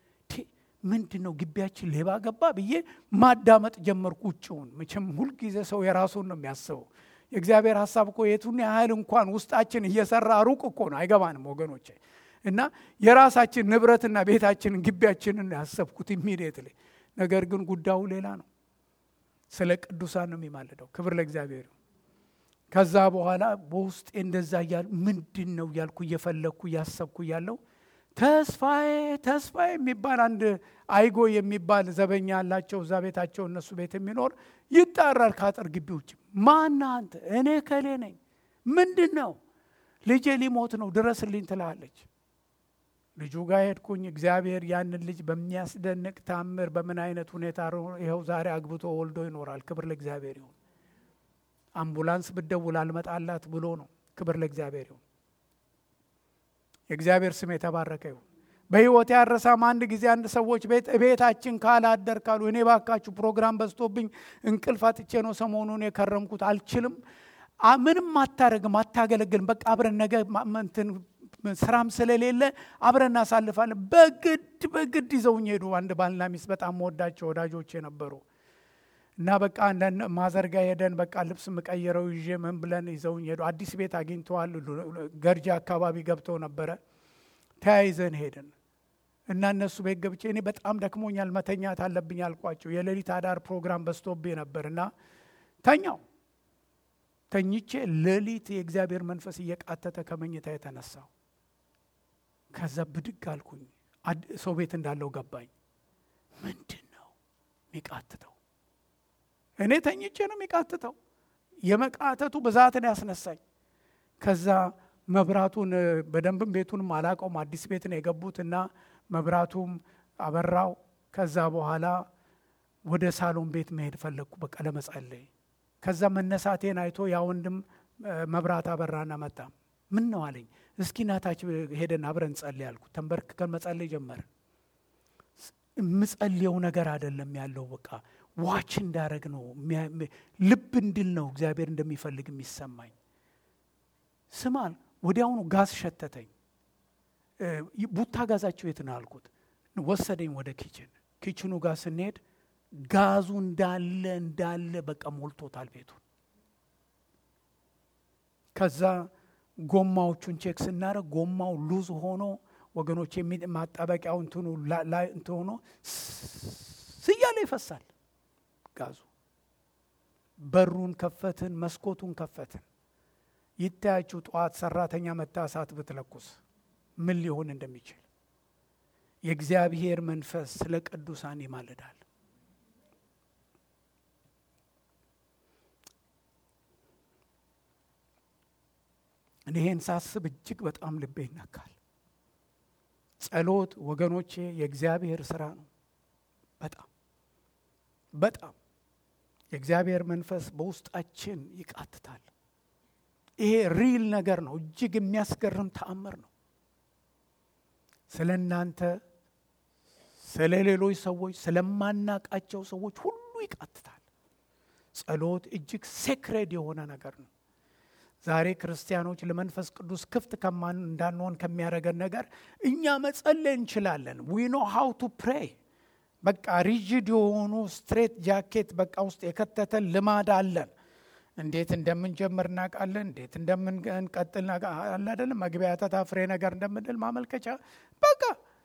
[SPEAKER 1] ምንድነው ግቢያችን ሌባ ገባ ብዬ ማዳመጥ ጀመርኩ ውጭውን። መቼም ሁሉ ጊዜ ሰው የራሱን ነው የሚያስበው። የእግዚአብሔር ሐሳብ እኮ የቱን ያህል እንኳን ውስጣችን እየሰራ ሩቅ እኮ ነው፣ አይገባንም ወገኖቼ። እና የራሳችን ንብረትና ቤታችንን ግቢያችንን ያሰብኩት ኢሚዲየትሊ። ነገር ግን ጉዳዩ ሌላ ነው። ስለ ቅዱሳን ነው የሚማልደው። ክብር ለእግዚአብሔር ይሁን። ከዛ በኋላ በውስጤ እንደዛ ያል ምንድነው ያልኩ እየፈለኩ ያሰብኩ ያለው ተስፋዬ ተስፋዬ የሚባል አንድ አይጎ የሚባል ዘበኛ አላቸው እዛ ቤታቸው እነሱ ቤት የሚኖር ይጣራል ካጥር ግቢ ውጭ። ማን አንተ? እኔ ከሌ ነኝ። ምንድነው? ልጄ ሊሞት ነው ድረስልኝ ትላለች። ልጁ ጋር ሄድኩኝ። እግዚአብሔር ያንን ልጅ በሚያስደንቅ ታምር በምን አይነት ሁኔታ ይኸው ዛሬ አግብቶ ወልዶ ይኖራል። ክብር ለእግዚአብሔር ይሁን። አምቡላንስ ብደውል አልመጣላት ብሎ ነው። ክብር ለእግዚአብሔር ይሁን። የእግዚአብሔር ስም የተባረከ ይሁን። በህይወት ያረሳም አንድ ጊዜ አንድ ሰዎች ቤት ቤታችን ካላደር ካሉ እኔ ባካችሁ ፕሮግራም በዝቶብኝ እንቅልፍ አጥቼ ነው ሰሞኑን የከረምኩት፣ አልችልም፣ ምንም አታረግም፣ አታገለግልም፣ በቃ አብረን ነገ እንትን ስራም ስለሌለ አብረን እናሳልፋለን። በግድ በግድ ይዘውኝ ሄዱ። አንድ ባልና ሚስት በጣም ወዳቸው ወዳጆች የነበሩ እና በቃ አንዳንድ ማዘርጋ ሄደን በቃ ልብስ መቀየረው ይዤ ምን ብለን ይዘውኝ ሄዱ። አዲስ ቤት አግኝተዋል። ገርጃ አካባቢ ገብተው ነበረ። ተያይዘን ሄደን እና እነሱ ቤት ገብቼ እኔ በጣም ደክሞኛል መተኛት አለብኝ አልኳቸው። የሌሊት አዳር ፕሮግራም በስቶብኝ ነበርና ተኛው። ተኝቼ ሌሊት የእግዚአብሔር መንፈስ እየቃተተ ከመኝታ የተነሳው። ከዛ ብድግ አልኩኝ። ሰው ቤት እንዳለው ገባኝ። ምንድነው የሚቃትተው? እኔ ተኝቼ ነው የሚቃትተው። የመቃተቱ ብዛትን ያስነሳኝ። ከዛ መብራቱን በደንብም ቤቱንም አላቀውም፣ አዲስ ቤት ነው የገቡትና መብራቱም አበራው። ከዛ በኋላ ወደ ሳሎን ቤት መሄድ ፈለግኩ በቃ ለመጸለይ። ከዛ መነሳቴን አይቶ ያ ወንድም መብራት አበራና መጣ። ምን ነው አለኝ። እስኪ ናታች ሄደን አብረን ጸልይ አልኩት። ተንበርክከን መጸለይ ጀመርን። ምጸልየው ነገር አይደለም ያለው በቃ ዋች እንዳረግ ነው፣ ልብ እንድል ነው እግዚአብሔር እንደሚፈልግ የሚሰማኝ። ስማል ወዲያውኑ ጋዝ ሸተተኝ። ቡታ ጋዛቸው የት ነው አልኩት። ወሰደኝ ወደ ኪችን። ኪችኑ ጋር ስንሄድ ጋዙ እንዳለ እንዳለ በቃ ሞልቶታል ቤቱን። ከዛ ጎማዎቹን ቼክ ስናደርግ ጎማው ሉዝ ሆኖ ወገኖች ማጣበቂያው እንትኑ ላይ እንትኑ ሆኖ ሲያለ ይፈሳል ጋዙ። በሩን ከፈትን፣ መስኮቱን ከፈትን። ይታያችሁ ጠዋት ሰራተኛ መታ እሳት ብትለኩስ ምን ሊሆን እንደሚችል። የእግዚአብሔር መንፈስ ስለ ቅዱሳን ይማልዳል። እኔን ሳስብ እጅግ በጣም ልቤ ይነካል። ጸሎት ወገኖቼ የእግዚአብሔር ስራ ነው። በጣም በጣም የእግዚአብሔር መንፈስ በውስጣችን ይቃትታል። ይሄ ሪል ነገር ነው። እጅግ የሚያስገርም ተአምር ነው። ስለ እናንተ፣ ስለ ሌሎች ሰዎች፣ ስለማናቃቸው ሰዎች ሁሉ ይቃትታል። ጸሎት እጅግ ሴክሬድ የሆነ ነገር ነው። ዛሬ ክርስቲያኖች ለመንፈስ ቅዱስ ክፍት ከማን እንዳንሆን ከሚያደርገን ነገር እኛ መጸለይ እንችላለን። we know how to pray። በቃ ሪጂድ የሆኑ ስትሬት ጃኬት በቃ ውስጥ የከተተን ልማድ አለን። እንዴት እንደምንጀምር እናውቃለን። እንዴት እንደምንቀጥል አለ አይደለም። መግቢያ ተታፍሬ ነገር እንደምንል ማመልከቻ በቃ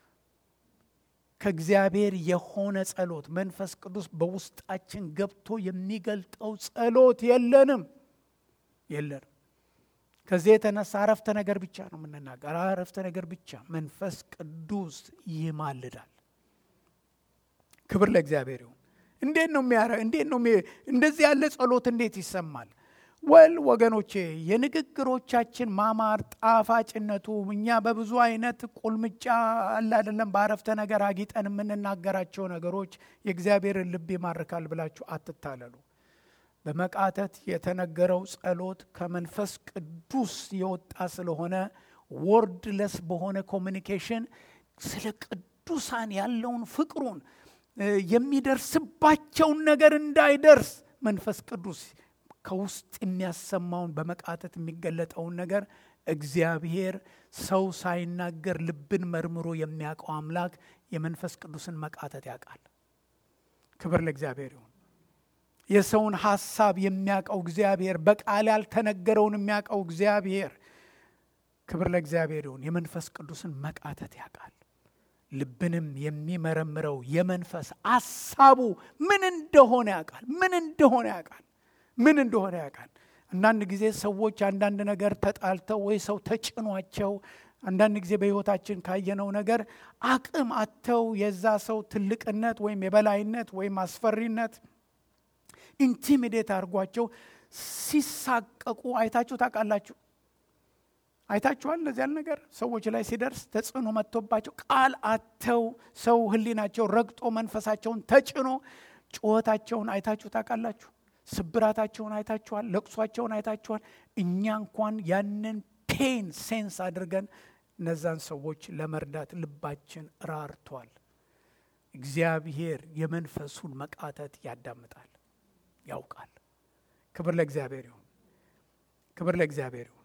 [SPEAKER 1] ከእግዚአብሔር የሆነ ጸሎት መንፈስ ቅዱስ በውስጣችን ገብቶ የሚገልጠው ጸሎት የለንም የለንም። ከዚህ የተነሳ አረፍተ ነገር ብቻ ነው የምንናገር። አረፍተ ነገር ብቻ። መንፈስ ቅዱስ ይማልዳል። ክብር ለእግዚአብሔር ይሁን። እንዴት ነው የሚያረግ? እንዴት ነው እንደዚህ ያለ ጸሎት እንዴት ይሰማል? ወል ወገኖቼ የንግግሮቻችን ማማር ጣፋጭነቱ እኛ በብዙ አይነት ቁልምጫ አለ አይደለም በአረፍተ ነገር አጊጠን የምንናገራቸው ነገሮች የእግዚአብሔርን ልብ ይማርካል ብላችሁ አትታለሉ። በመቃተት የተነገረው ጸሎት ከመንፈስ ቅዱስ የወጣ ስለሆነ ወርድለስ በሆነ ኮሚኒኬሽን ስለ ቅዱሳን ያለውን ፍቅሩን የሚደርስባቸውን ነገር እንዳይደርስ መንፈስ ቅዱስ ከውስጥ የሚያሰማውን በመቃተት የሚገለጠውን ነገር እግዚአብሔር ሰው ሳይናገር ልብን መርምሮ የሚያውቀው አምላክ የመንፈስ ቅዱስን መቃተት ያውቃል። ክብር ለእግዚአብሔር ይሁን። የሰውን ሐሳብ የሚያውቀው እግዚአብሔር፣ በቃል ያልተነገረውን የሚያውቀው እግዚአብሔር፣ ክብር ለእግዚአብሔር ይሁን። የመንፈስ ቅዱስን መቃተት ያውቃል። ልብንም የሚመረምረው የመንፈስ ሐሳቡ ምን እንደሆነ ያውቃል። ምን እንደሆነ ያውቃል። ምን እንደሆነ ያውቃል። አንዳንድ ጊዜ ሰዎች አንዳንድ ነገር ተጣልተው ወይ ሰው ተጭኗቸው አንዳንድ ጊዜ በህይወታችን ካየነው ነገር አቅም አጥተው የዛ ሰው ትልቅነት ወይም የበላይነት ወይም አስፈሪነት ኢንቲሚዴት አድርጓቸው ሲሳቀቁ አይታችሁ ታውቃላችሁ? አይታችኋል? እንደዚህ ያለ ነገር ሰዎች ላይ ሲደርስ ተጽዕኖ መጥቶባቸው ቃል አጥተው ሰው ህሊናቸው ረግጦ መንፈሳቸውን ተጭኖ ጩኸታቸውን አይታችሁ ታውቃላችሁ? ስብራታቸውን አይታችኋል? ለቅሷቸውን አይታችኋል? እኛ እንኳን ያንን ፔን ሴንስ አድርገን እነዛን ሰዎች ለመርዳት ልባችን ራርቷል። እግዚአብሔር የመንፈሱን መቃተት ያዳምጣል፣ ያውቃል። ክብር ለእግዚአብሔር ይሁን። ክብር ለእግዚአብሔር ይሁን።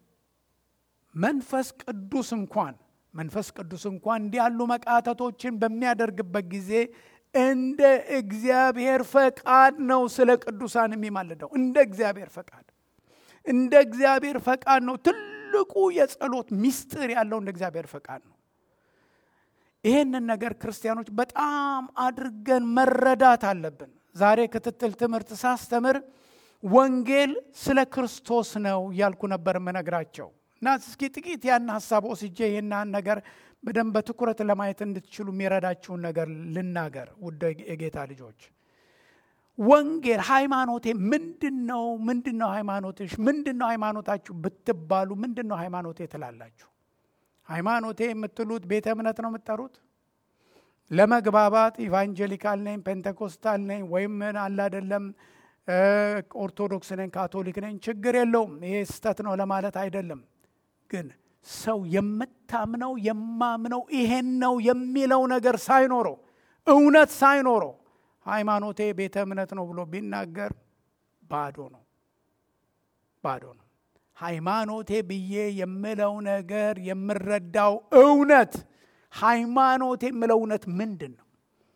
[SPEAKER 1] መንፈስ ቅዱስ እንኳን መንፈስ ቅዱስ እንኳን እንዲህ ያሉ መቃተቶችን በሚያደርግበት ጊዜ እንደ እግዚአብሔር ፈቃድ ነው ስለ ቅዱሳን የሚማልደው። እንደ እግዚአብሔር ፈቃድ እንደ እግዚአብሔር ፈቃድ ነው። ትልቁ የጸሎት ምስጢር ያለው እንደ እግዚአብሔር ፈቃድ ነው። ይሄንን ነገር ክርስቲያኖች በጣም አድርገን መረዳት አለብን። ዛሬ ክትትል ትምህርት ሳስተምር ወንጌል ስለ ክርስቶስ ነው ያልኩ ነበር መነግራቸው እና እስኪ ጥቂት ያን ሐሳብ ወስጄ ይሄንን ነገር በደንብ በትኩረት ለማየት እንድትችሉ የሚረዳችሁን ነገር ልናገር። ውድ የጌታ ልጆች ወንጌል ሃይማኖቴ ምንድነው? ምንድነው ሃይማኖትሽ? ምንድነው ሃይማኖታችሁ ብትባሉ ምንድነው ሃይማኖቴ ትላላችሁ? ሃይማኖቴ የምትሉት ቤተ እምነት ነው የምትጠሩት? ለመግባባት ኢቫንጀሊካል ነኝ፣ ፔንቴኮስታል ነኝ ወይም ምን አለ አይደለም ኦርቶዶክስ ነኝ፣ ካቶሊክ ነኝ፣ ችግር የለውም። ይሄ ስተት ነው ለማለት አይደለም። ግን ሰው የምታምነው የማምነው ይሄን ነው የሚለው ነገር ሳይኖረው እውነት ሳይኖረው ሃይማኖቴ ቤተ እምነት ነው ብሎ ቢናገር ባዶ ነው፣ ባዶ ነው። ሃይማኖቴ ብዬ የምለው ነገር የምረዳው እውነት ሃይማኖቴ የምለው እውነት ምንድን ነው?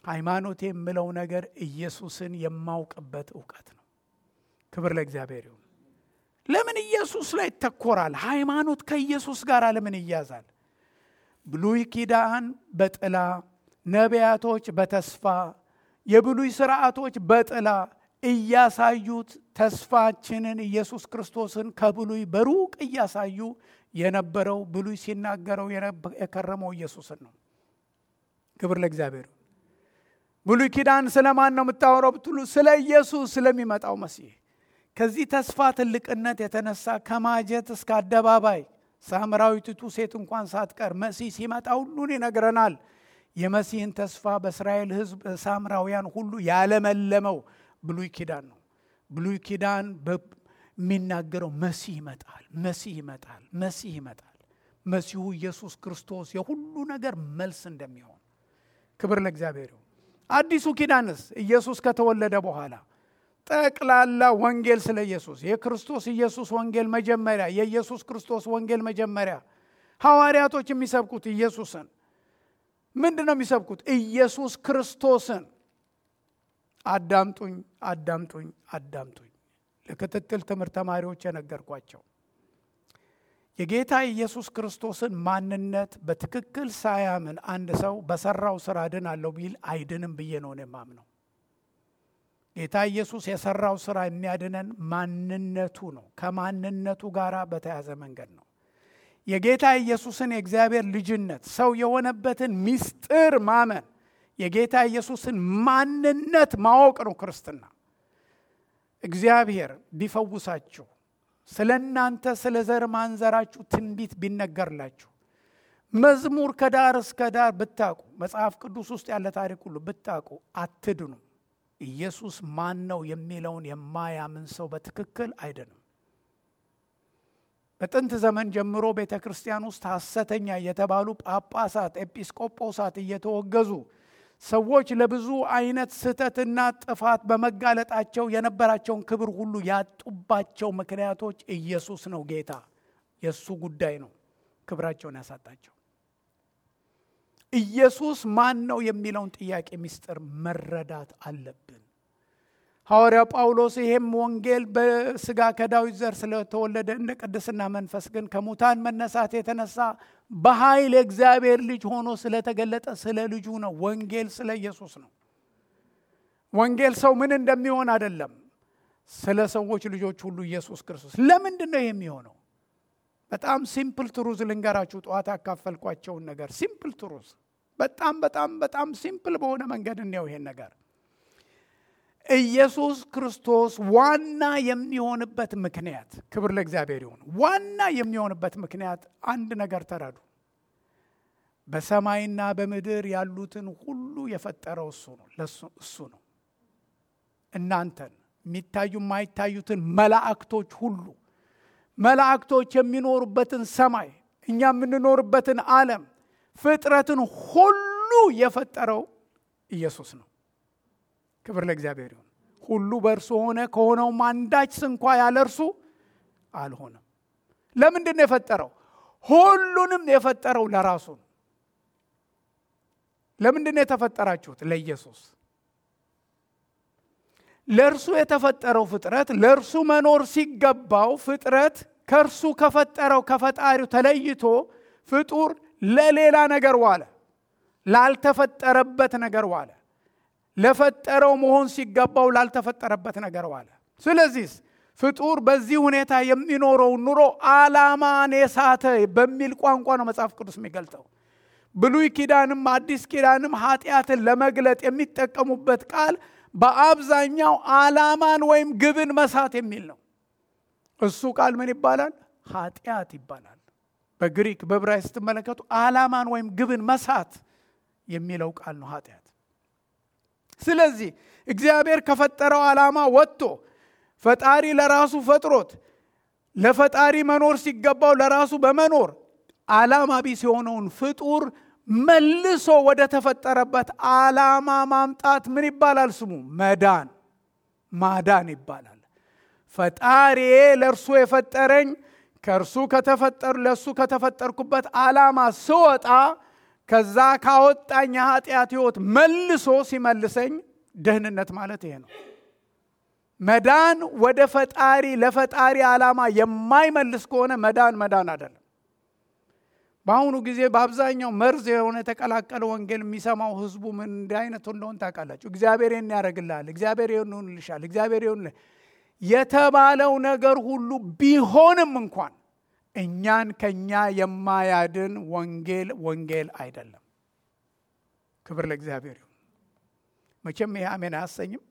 [SPEAKER 1] ሃይማኖት የምለው ነገር ኢየሱስን የማውቅበት ዕውቀት ነው። ክብር ለእግዚአብሔር ይሁን። ለምን ኢየሱስ ላይ ተኮራል? ሃይማኖት ከኢየሱስ ጋር ለምን ይያዛል? ብሉይ ኪዳን በጥላ፣ ነቢያቶች በተስፋ፣ የብሉይ ሥርዓቶች በጥላ እያሳዩት ተስፋችንን ኢየሱስ ክርስቶስን ከብሉይ በሩቅ እያሳዩ የነበረው ብሉይ ሲናገረው የከረመው ኢየሱስን ነው። ክብር ለእግዚአብሔር። ብሉይ ኪዳን ስለማን ነው የምታወራው ብትሉ ስለ ኢየሱስ ስለሚመጣው መሲህ። ከዚህ ተስፋ ትልቅነት የተነሳ ከማጀት እስከ አደባባይ ሳምራዊቱ ሴት እንኳን ሳትቀር መሲህ ሲመጣ ሁሉን ይነግረናል። የመሲህን ተስፋ በእስራኤል ሕዝብ ሳምራውያን ሁሉ ያለመለመው ብሉይ ኪዳን ነው። ብሉይ ኪዳን የሚናገረው መሲህ ይመጣል፣ መሲህ ይመጣል፣ መሲህ ይመጣል። መሲሁ ኢየሱስ ክርስቶስ የሁሉ ነገር መልስ እንደሚሆን ክብር ለእግዚአብሔር። አዲሱ ኪዳንስ ኢየሱስ ከተወለደ በኋላ ጠቅላላ ወንጌል ስለ ኢየሱስ፣ የክርስቶስ ኢየሱስ ወንጌል መጀመሪያ፣ የኢየሱስ ክርስቶስ ወንጌል መጀመሪያ። ሐዋርያቶች የሚሰብኩት ኢየሱስን ምንድን ነው የሚሰብኩት? ኢየሱስ ክርስቶስን። አዳምጡኝ አዳምጡኝ አዳምጡኝ። ለክትትል ትምህርት ተማሪዎች የነገርኳቸው የጌታ ኢየሱስ ክርስቶስን ማንነት በትክክል ሳያምን አንድ ሰው በሰራው ስራ ድናለሁ ቢል አይድንም ብዬ ነው የማምነው። ጌታ ኢየሱስ የሰራው ስራ የሚያድነን ማንነቱ ነው። ከማንነቱ ጋር በተያዘ መንገድ ነው። የጌታ ኢየሱስን የእግዚአብሔር ልጅነት ሰው የሆነበትን ምስጢር ማመን፣ የጌታ ኢየሱስን ማንነት ማወቅ ነው ክርስትና። እግዚአብሔር ቢፈውሳችሁ፣ ስለ እናንተ ስለ ዘር ማንዘራችሁ ትንቢት ቢነገርላችሁ፣ መዝሙር ከዳር እስከ ዳር ብታቁ፣ መጽሐፍ ቅዱስ ውስጥ ያለ ታሪክ ሁሉ ብታቁ አትድኑ። ኢየሱስ ማን ነው የሚለውን የማያምን ሰው በትክክል አይደለም። በጥንት ዘመን ጀምሮ ቤተ ክርስቲያን ውስጥ ሐሰተኛ የተባሉ ጳጳሳት፣ ኤጲስቆጶሳት እየተወገዙ ሰዎች ለብዙ አይነት ስህተትና ጥፋት በመጋለጣቸው የነበራቸውን ክብር ሁሉ ያጡባቸው ምክንያቶች ኢየሱስ ነው ጌታ፣ የሱ ጉዳይ ነው ክብራቸውን ያሳጣቸው። ኢየሱስ ማን ነው የሚለውን ጥያቄ ምስጢር መረዳት አለብን። ሐዋርያው ጳውሎስ ይሄም ወንጌል በስጋ ከዳዊት ዘር ስለተወለደ እንደ ቅድስና መንፈስ ግን ከሙታን መነሳት የተነሳ በኃይል የእግዚአብሔር ልጅ ሆኖ ስለተገለጠ ስለ ልጁ ነው። ወንጌል ስለ ኢየሱስ ነው። ወንጌል ሰው ምን እንደሚሆን አይደለም፣ ስለ ሰዎች ልጆች ሁሉ ኢየሱስ ክርስቶስ። ለምንድን ነው የሚሆነው? በጣም ሲምፕል ትሩዝ ልንገራችሁ። ጠዋት አካፈልኳቸውን ነገር ሲምፕል ትሩዝ፣ በጣም በጣም በጣም ሲምፕል በሆነ መንገድ እንየው ይሄን ነገር። ኢየሱስ ክርስቶስ ዋና የሚሆንበት ምክንያት፣ ክብር ለእግዚአብሔር ይሁን፣ ዋና የሚሆንበት ምክንያት አንድ ነገር ተረዱ። በሰማይና በምድር ያሉትን ሁሉ የፈጠረው እሱ ነው። ለሱ እሱ ነው። እናንተን የሚታዩ የማይታዩትን መላእክቶች ሁሉ፣ መላእክቶች የሚኖሩበትን ሰማይ፣ እኛ የምንኖርበትን ዓለም፣ ፍጥረትን ሁሉ የፈጠረው ኢየሱስ ነው። ክብር ለእግዚአብሔር ይሁን። ሁሉ በእርሱ ሆነ፣ ከሆነውም አንዳች እንኳ ያለ እርሱ አልሆነም። ለምንድን ነው የፈጠረው? ሁሉንም የፈጠረው ለራሱ ነው። ለምንድን ነው የተፈጠራችሁት? ለኢየሱስ። ለእርሱ የተፈጠረው ፍጥረት ለእርሱ መኖር ሲገባው ፍጥረት ከእርሱ ከፈጠረው ከፈጣሪው ተለይቶ ፍጡር ለሌላ ነገር ዋለ፣ ላልተፈጠረበት ነገር ዋለ። ለፈጠረው መሆን ሲገባው ላልተፈጠረበት ነገር ዋለ። ስለዚህ ፍጡር በዚህ ሁኔታ የሚኖረው ኑሮ ዓላማን የሳተ በሚል ቋንቋ ነው መጽሐፍ ቅዱስ የሚገልጠው። ብሉይ ኪዳንም አዲስ ኪዳንም ኃጢአትን ለመግለጥ የሚጠቀሙበት ቃል በአብዛኛው ዓላማን ወይም ግብን መሳት የሚል ነው። እሱ ቃል ምን ይባላል? ኃጢአት ይባላል። በግሪክ በዕብራይስጥ ስትመለከቱ ዓላማን ወይም ግብን መሳት የሚለው ቃል ነው ኃጢአት። ስለዚህ እግዚአብሔር ከፈጠረው ዓላማ ወጥቶ ፈጣሪ ለራሱ ፈጥሮት ለፈጣሪ መኖር ሲገባው ለራሱ በመኖር ዓላማ ቢስ የሆነውን ፍጡር መልሶ ወደ ተፈጠረበት ዓላማ ማምጣት ምን ይባላል? ስሙ መዳን፣ ማዳን ይባላል። ፈጣሪ ለእርሱ የፈጠረኝ ከእርሱ ከተፈጠሩ ለእሱ ከተፈጠርኩበት ዓላማ ስወጣ ከዛ ካወጣኝ ኃጢአት ሕይወት መልሶ ሲመልሰኝ ደህንነት ማለት ይሄ ነው። መዳን ወደ ፈጣሪ ለፈጣሪ ዓላማ የማይመልስ ከሆነ መዳን መዳን አይደለም። በአሁኑ ጊዜ በአብዛኛው መርዝ የሆነ የተቀላቀለ ወንጌል የሚሰማው ህዝቡ ምን እንደ አይነት እንደሆነ ታውቃላችሁ። እግዚአብሔር ይህን ያደርግልሃል፣ እግዚአብሔር ይህን ይልሻል፣ እግዚአብሔር ይህን የተባለው ነገር ሁሉ ቢሆንም እንኳን እኛን ከኛ የማያድን ወንጌል ወንጌል አይደለም። ክብር ለእግዚአብሔር ይሁን። መቼም ይሄ አሜን አያሰኝም?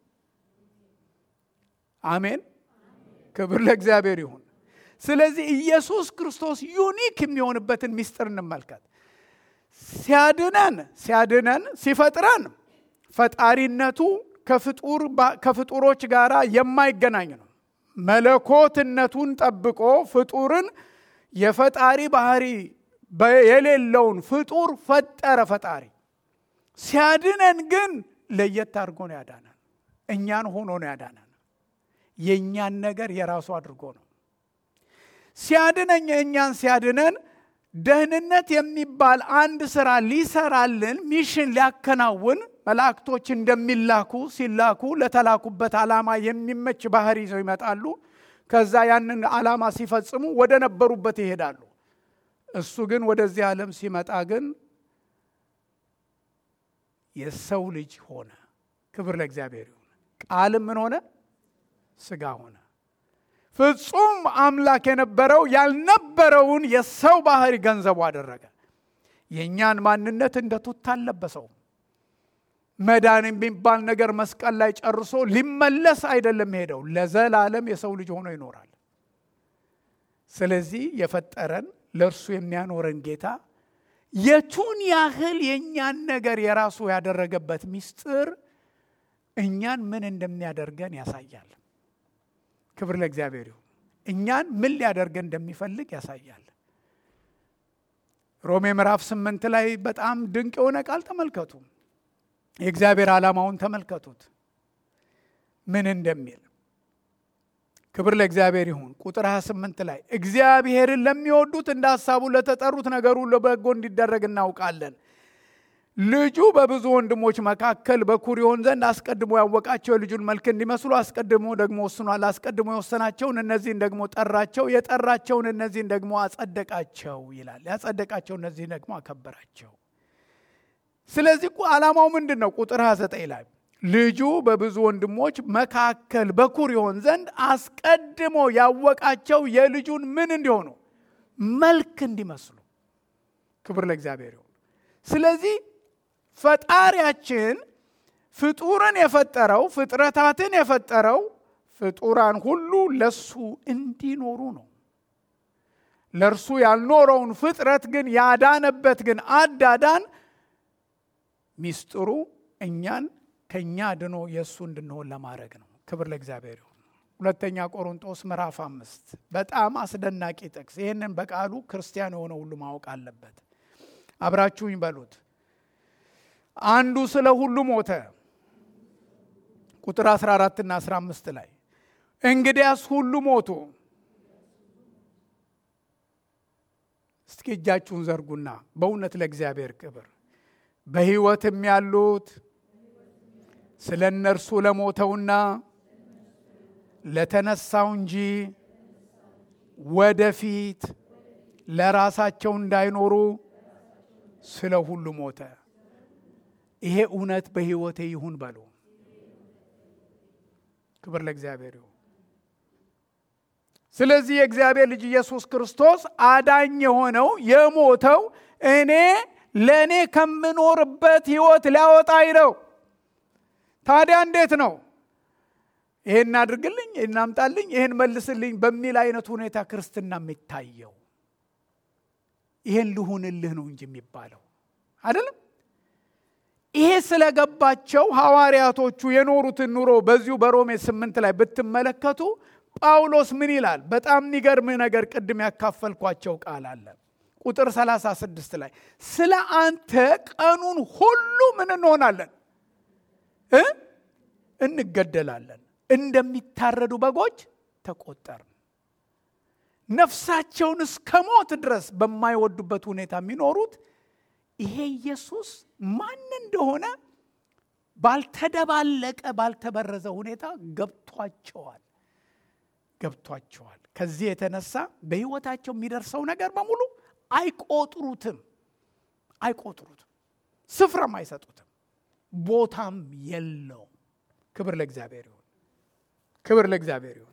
[SPEAKER 1] አሜን። ክብር ለእግዚአብሔር ይሁን። ስለዚህ ኢየሱስ ክርስቶስ ዩኒክ የሚሆንበትን ምስጢር እንመልከት። ሲያድነን ሲያድነን ሲፈጥረን ፈጣሪነቱ ከፍጡር ከፍጡሮች ጋር የማይገናኝ ነው። መለኮትነቱን ጠብቆ ፍጡርን የፈጣሪ ባህሪ የሌለውን ፍጡር ፈጠረ ፈጣሪ። ሲያድነን ግን ለየት አድርጎ ነው ያዳነን። እኛን ሆኖ ነው ያዳነን። የኛን ነገር የራሱ አድርጎ ነው ሲያድነን። እኛን ሲያድነን ደህንነት የሚባል አንድ ስራ ሊሰራልን ሚሽን ሊያከናውን መላእክቶች እንደሚላኩ ሲላኩ ለተላኩበት ዓላማ የሚመች ባህሪ ይዘው ይመጣሉ። ከዛ ያንን ዓላማ ሲፈጽሙ ወደ ነበሩበት ይሄዳሉ። እሱ ግን ወደዚህ ዓለም ሲመጣ ግን የሰው ልጅ ሆነ። ክብር ለእግዚአብሔር ይሁን። ቃልም ምን ሆነ? ስጋ ሆነ። ፍጹም አምላክ የነበረው ያልነበረውን የሰው ባህሪ ገንዘቡ አደረገ። የኛን ማንነት እንደ ቱታ አለበሰው። መዳን የሚባል ነገር መስቀል ላይ ጨርሶ ሊመለስ አይደለም ሄደው፣ ለዘላለም የሰው ልጅ ሆኖ ይኖራል። ስለዚህ የፈጠረን ለእርሱ የሚያኖረን ጌታ የቱን ያህል የኛን ነገር የራሱ ያደረገበት ምስጢር እኛን ምን እንደሚያደርገን ያሳያል። ክብር ለእግዚአብሔር ይሁን። እኛን ምን ሊያደርገን እንደሚፈልግ ያሳያል። ሮሜ ምዕራፍ ስምንት ላይ በጣም ድንቅ የሆነ ቃል ተመልከቱ። የእግዚአብሔር ዓላማውን ተመልከቱት ምን እንደሚል። ክብር ለእግዚአብሔር ይሁን። ቁጥር ሃያ ስምንት ላይ እግዚአብሔርን ለሚወዱት እንደ ሐሳቡ ለተጠሩት ነገሩ ለበጎ እንዲደረግ እናውቃለን። ልጁ በብዙ ወንድሞች መካከል በኩር ይሆን ዘንድ አስቀድሞ ያወቃቸው የልጁን መልክ እንዲመስሉ አስቀድሞ ደግሞ ወስኗል። አስቀድሞ የወሰናቸውን እነዚህን ደግሞ ጠራቸው፣ የጠራቸውን እነዚህን ደግሞ አጸደቃቸው ይላል። ያጸደቃቸው እነዚህን ደግሞ አከበራቸው። ስለዚህ ዓላማው ምንድን ነው? ቁጥር ሃያ ዘጠኝ ላይ ልጁ በብዙ ወንድሞች መካከል በኩር ይሆን ዘንድ አስቀድሞ ያወቃቸው የልጁን ምን እንዲሆኑ? መልክ እንዲመስሉ። ክብር ለእግዚአብሔር ይሁን። ስለዚህ ፈጣሪያችን ፍጡርን የፈጠረው ፍጥረታትን የፈጠረው ፍጡራን ሁሉ ለሱ እንዲኖሩ ነው። ለርሱ ያልኖረውን ፍጥረት ግን ያዳነበት ግን አዳዳን ሚስጥሩ እኛን ከኛ ድኖ የሱ እንድንሆን ለማድረግ ነው። ክብር ለእግዚአብሔር ይሁን። ሁለተኛ ቆሮንቶስ ምዕራፍ አምስት በጣም አስደናቂ ጥቅስ። ይህንን በቃሉ ክርስቲያን የሆነ ሁሉ ማወቅ አለበት። አብራችሁኝ በሉት። አንዱ ስለ ሁሉ ሞተ። ቁጥር አስራ አራት እና አስራ አምስት ላይ እንግዲያስ ሁሉ ሞቱ። እስኪ እጃችሁን ዘርጉና በእውነት ለእግዚአብሔር ክብር በሕይወትም ያሉት ስለ እነርሱ ለሞተውና ለተነሳው እንጂ ወደፊት ለራሳቸው እንዳይኖሩ ስለ ሁሉ ሞተ። ይሄ እውነት በሕይወቴ ይሁን በሉ። ክብር ለእግዚአብሔር ይሁን። ስለዚህ የእግዚአብሔር ልጅ ኢየሱስ ክርስቶስ አዳኝ የሆነው የሞተው እኔ ለእኔ ከምኖርበት ሕይወት ሊያወጣኝ ነው። ታዲያ እንዴት ነው? ይሄን አድርግልኝ፣ ይሄን አምጣልኝ፣ ይሄን መልስልኝ በሚል አይነት ሁኔታ ክርስትና የሚታየው ይሄን ልሁንልህ ነው እንጂ የሚባለው አይደለም። ይሄ ስለገባቸው ሐዋርያቶቹ የኖሩትን ኑሮ በዚሁ በሮሜ ስምንት ላይ ብትመለከቱ ጳውሎስ ምን ይላል? በጣም የሚገርም ነገር ቅድም ያካፈልኳቸው ቃል አለ። ቁጥር ሰላሳ ስድስት ላይ ስለ አንተ ቀኑን ሁሉ ምን እንሆናለን? እ እንገደላለን፣ እንደሚታረዱ በጎች ተቆጠርን። ነፍሳቸውን እስከ ሞት ድረስ በማይወዱበት ሁኔታ የሚኖሩት ይሄ ኢየሱስ ማን እንደሆነ ባልተደባለቀ ባልተበረዘ ሁኔታ ገብቷቸዋል ገብቷቸዋል። ከዚህ የተነሳ በህይወታቸው የሚደርሰው ነገር በሙሉ አይቆጥሩትም አይቆጥሩትም ስፍራም አይሰጡትም፣ ቦታም የለውም። ክብር ለእግዚአብሔር ይሁን፣ ክብር ለእግዚአብሔር ይሁን።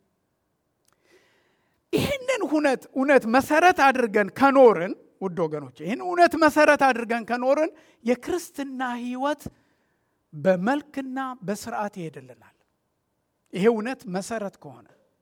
[SPEAKER 1] ይህንን እውነት እውነት መሰረት አድርገን ከኖርን ውድ ወገኖች፣ ይህን እውነት መሰረት አድርገን ከኖርን የክርስትና ህይወት በመልክና በስርዓት ይሄድልናል። ይሄ እውነት መሰረት ከሆነ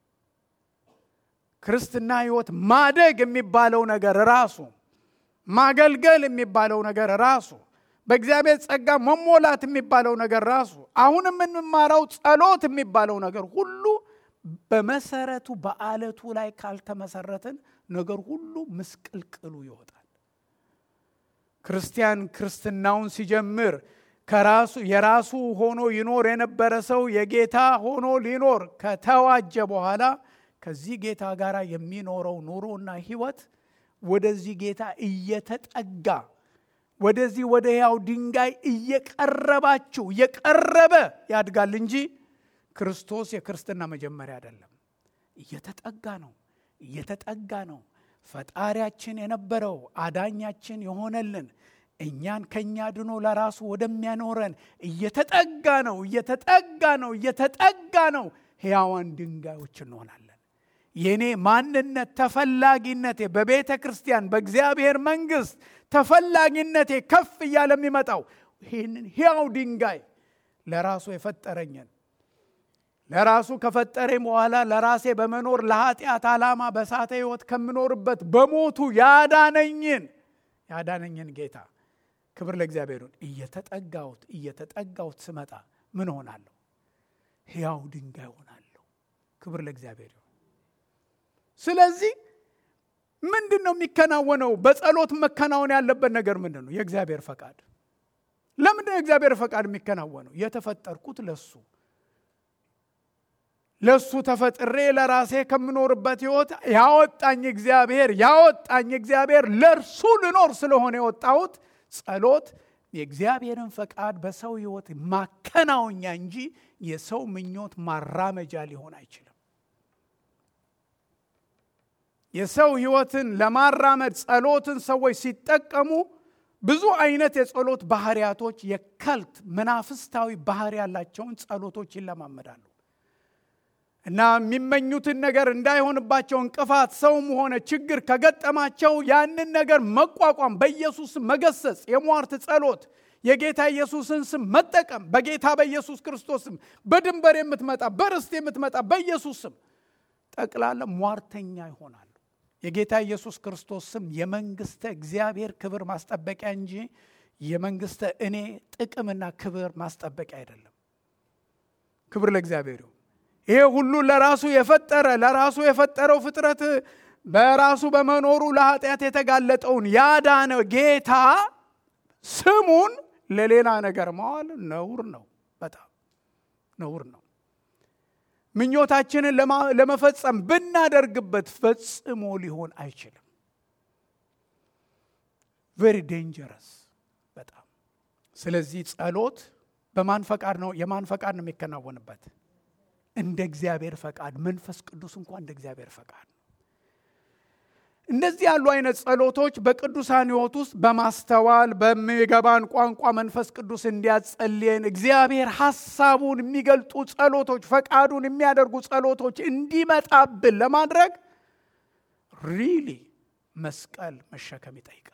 [SPEAKER 1] ክርስትና ህይወት ማደግ የሚባለው ነገር ራሱ፣ ማገልገል የሚባለው ነገር ራሱ፣ በእግዚአብሔር ጸጋ መሞላት የሚባለው ነገር ራሱ፣ አሁን የምንማረው ጸሎት የሚባለው ነገር ሁሉ በመሰረቱ በአለቱ ላይ ካልተመሰረትን ነገር ሁሉ ምስቅልቅሉ ይወጣል። ክርስቲያን ክርስትናውን ሲጀምር ከራሱ የራሱ ሆኖ ይኖር የነበረ ሰው የጌታ ሆኖ ሊኖር ከተዋጀ በኋላ ከዚህ ጌታ ጋር የሚኖረው ኑሮና ህይወት ወደዚህ ጌታ እየተጠጋ ወደዚህ ወደ ሕያው ድንጋይ እየቀረባችሁ እየቀረበ ያድጋል እንጂ ክርስቶስ የክርስትና መጀመሪያ አይደለም። እየተጠጋ ነው እየተጠጋ ነው። ፈጣሪያችን የነበረው አዳኛችን የሆነልን እኛን ከኛ ድኖ ለራሱ ወደሚያኖረን እየተጠጋ ነው እየተጠጋ ነው እየተጠጋ ነው። ሕያዋን ድንጋዮች እንሆናለን። የኔ ማንነት ተፈላጊነቴ በቤተ ክርስቲያን በእግዚአብሔር መንግስት ተፈላጊነቴ ከፍ እያለ የሚመጣው ይህንን ሕያው ድንጋይ ለራሱ የፈጠረኝን ለራሱ ከፈጠረኝ በኋላ ለራሴ በመኖር ለኃጢአት ዓላማ በሳተ ህይወት ከምኖርበት በሞቱ ያዳነኝን ያዳነኝን ጌታ ክብር ለእግዚአብሔር ይሁን። እየተጠጋሁት እየተጠጋሁት ስመጣ ምን ሆናለሁ? ሕያው ድንጋይ ሆናለሁ። ክብር ለእግዚአብሔር ይሁን። ስለዚህ ምንድነው የሚከናወነው? በጸሎት መከናወን ያለበት ነገር ምንድነው? የእግዚአብሔር ፈቃድ። ለምንድነው የእግዚአብሔር ፈቃድ የሚከናወነው? የተፈጠርኩት ለሱ ለሱ ተፈጥሬ ለራሴ ከምኖርበት ህይወት ያወጣኝ እግዚአብሔር ያወጣኝ እግዚአብሔር ለርሱ ልኖር ስለሆነ የወጣሁት ጸሎት የእግዚአብሔርን ፈቃድ በሰው ህይወት ማከናወኛ እንጂ የሰው ምኞት ማራመጃ ሊሆን አይችልም። የሰው ህይወትን ለማራመድ ጸሎትን ሰዎች ሲጠቀሙ ብዙ አይነት የጸሎት ባህሪያቶች የከልት መናፍስታዊ ባህሪ ያላቸውን ጸሎቶች ይለማመዳሉ እና የሚመኙትን ነገር እንዳይሆንባቸው እንቅፋት ሰውም ሆነ ችግር ከገጠማቸው ያንን ነገር መቋቋም፣ በኢየሱስ መገሰጽ፣ የሟርት ጸሎት፣ የጌታ ኢየሱስን ስም መጠቀም፣ በጌታ በኢየሱስ ክርስቶስም በድንበር የምትመጣ በርስት የምትመጣ በኢየሱስ ስም ጠቅላላ ሟርተኛ ይሆናሉ። የጌታ ኢየሱስ ክርስቶስ ስም የመንግስተ እግዚአብሔር ክብር ማስጠበቂያ እንጂ የመንግስተ እኔ ጥቅምና ክብር ማስጠበቂያ አይደለም። ክብር ለእግዚአብሔር ይሁን። ይሄ ሁሉ ለራሱ የፈጠረ ለራሱ የፈጠረው ፍጥረት በራሱ በመኖሩ ለኃጢአት የተጋለጠውን ያዳነ ጌታ ስሙን ለሌላ ነገር ማዋል ነውር ነው፣ በጣም ነውር ነው። ምኞታችንን ለመፈጸም ብናደርግበት ፈጽሞ ሊሆን አይችልም። very dangerous በጣም። ስለዚህ ጸሎት በማን ፈቃድ ነው? የማን ፈቃድ ነው የሚከናወንበት? እንደ እግዚአብሔር ፈቃድ። መንፈስ ቅዱስ እንኳን እንደ እግዚአብሔር ፈቃድ ነው። እንደዚህ ያሉ አይነት ጸሎቶች በቅዱሳን ሕይወት ውስጥ በማስተዋል በሚገባን ቋንቋ መንፈስ ቅዱስ እንዲያጸልየን እግዚአብሔር ሐሳቡን የሚገልጡ ጸሎቶች፣ ፈቃዱን የሚያደርጉ ጸሎቶች እንዲመጣብን ለማድረግ ሪሊ መስቀል መሸከም ይጠይቃል።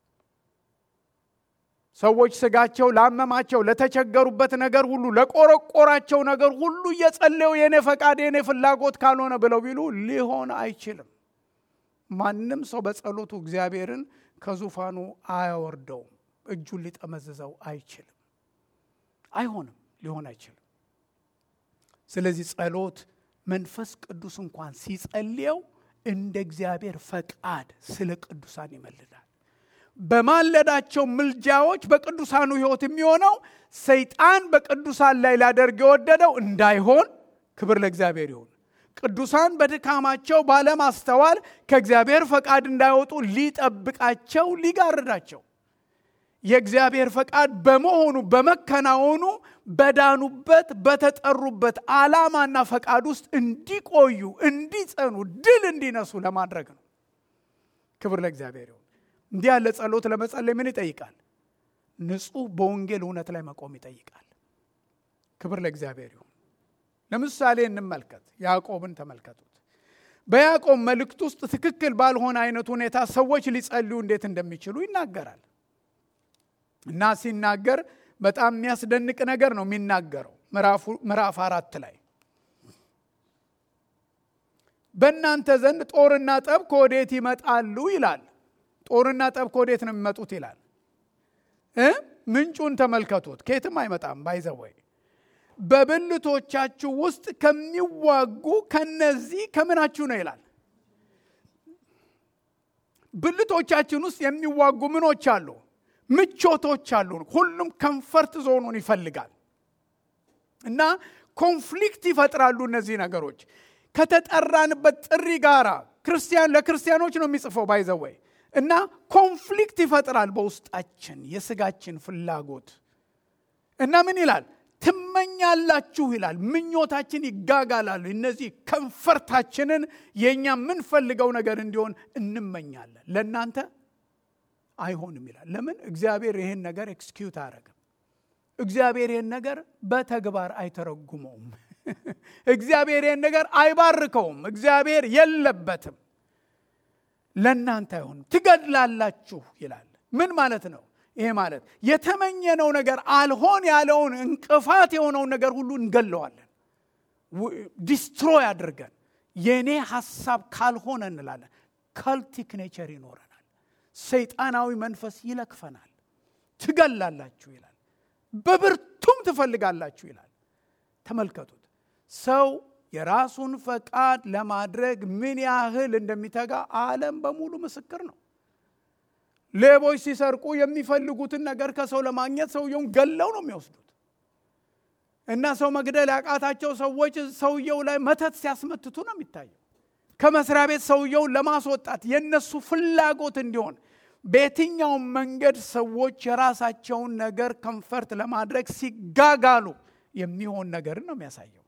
[SPEAKER 1] ሰዎች ስጋቸው ላመማቸው ለተቸገሩበት ነገር ሁሉ ለቆረቆራቸው ነገር ሁሉ እየጸለዩ የኔ ፈቃድ የኔ ፍላጎት ካልሆነ ብለው ቢሉ ሊሆን አይችልም። ማንም ሰው በጸሎቱ እግዚአብሔርን ከዙፋኑ አያወርደውም፣ እጁን ሊጠመዝዘው አይችልም። አይሆንም፣ ሊሆን አይችልም። ስለዚህ ጸሎት መንፈስ ቅዱስ እንኳን ሲጸልየው እንደ እግዚአብሔር ፈቃድ ስለ ቅዱሳን ይመልዳል። በማለዳቸው ምልጃዎች በቅዱሳኑ ሕይወት የሚሆነው ሰይጣን በቅዱሳን ላይ ሊያደርግ የወደደው እንዳይሆን ክብር ለእግዚአብሔር ይሁን። ቅዱሳን በድካማቸው ባለማስተዋል ከእግዚአብሔር ፈቃድ እንዳይወጡ ሊጠብቃቸው ሊጋርዳቸው የእግዚአብሔር ፈቃድ በመሆኑ በመከናወኑ በዳኑበት በተጠሩበት ዓላማና ፈቃድ ውስጥ እንዲቆዩ እንዲጸኑ ድል እንዲነሱ ለማድረግ ነው። ክብር ለእግዚአብሔር ይሁን። እንዲህ ያለ ጸሎት ለመጸለይ ምን ይጠይቃል? ንጹህ በወንጌል እውነት ላይ መቆም ይጠይቃል። ክብር ለእግዚአብሔር ይሁን። ለምሳሌ እንመልከት። ያዕቆብን ተመልከቱት። በያዕቆብ መልእክት ውስጥ ትክክል ባልሆነ አይነት ሁኔታ ሰዎች ሊጸልዩ እንዴት እንደሚችሉ ይናገራል። እና ሲናገር በጣም የሚያስደንቅ ነገር ነው የሚናገረው። ምዕራፍ አራት ላይ በእናንተ ዘንድ ጦርና ጠብ ከወዴት ይመጣሉ ይላል። ጦርና ጠብ ከወዴት ነው የሚመጡት ይላል። እ ምንጩን ተመልከቱት። ከየትም አይመጣም። ባይዘወይ በብልቶቻችሁ ውስጥ ከሚዋጉ ከነዚህ ከምናችሁ ነው ይላል። ብልቶቻችን ውስጥ የሚዋጉ ምኖች አሉ? ምቾቶች አሉ። ሁሉም ኮምፈርት ዞኑን ይፈልጋል እና ኮንፍሊክት ይፈጥራሉ። እነዚህ ነገሮች ከተጠራንበት ጥሪ ጋራ ክርስቲያን ለክርስቲያኖች ነው የሚጽፈው ባይዘወይ እና ኮንፍሊክት ይፈጥራል በውስጣችን የስጋችን ፍላጎት እና ምን ይላል? ትመኛላችሁ ይላል። ምኞታችን ይጋጋላሉ። እነዚህ ኮምፈርታችንን የኛ ምን ፈልገው ነገር እንዲሆን እንመኛለን። ለእናንተ አይሆንም ይላል። ለምን? እግዚአብሔር ይሄን ነገር ኤክስኪዩት አያደርግም። እግዚአብሔር ይሄን ነገር በተግባር አይተረጉመውም። እግዚአብሔር ይሄን ነገር አይባርከውም። እግዚአብሔር የለበትም። ለእናንተ አይሆንም። ትገድላላችሁ ይላል። ምን ማለት ነው? ይሄ ማለት የተመኘነው ነገር አልሆን ያለውን እንቅፋት የሆነውን ነገር ሁሉ እንገለዋለን። ዲስትሮይ አድርገን የኔ ሐሳብ ካልሆነ እንላለን። ካልቲክ ኔቸር ይኖረናል። ሰይጣናዊ መንፈስ ይለክፈናል። ትገላላችሁ ይላል። በብርቱም ትፈልጋላችሁ ይላል። ተመልከቱት። ሰው የራሱን ፈቃድ ለማድረግ ምን ያህል እንደሚተጋ ዓለም በሙሉ ምስክር ነው። ሌቦች ሲሰርቁ የሚፈልጉትን ነገር ከሰው ለማግኘት ሰውየውን ገለው ነው የሚወስዱት። እና ሰው መግደል ያቃታቸው ሰዎች ሰውየው ላይ መተት ሲያስመትቱ ነው የሚታየው። ከመስሪያ ቤት ሰውየውን ለማስወጣት የነሱ ፍላጎት እንዲሆን በየትኛውም መንገድ ሰዎች የራሳቸውን ነገር ኮምፈርት ለማድረግ ሲጋጋሉ የሚሆን ነገር ነው የሚያሳየው።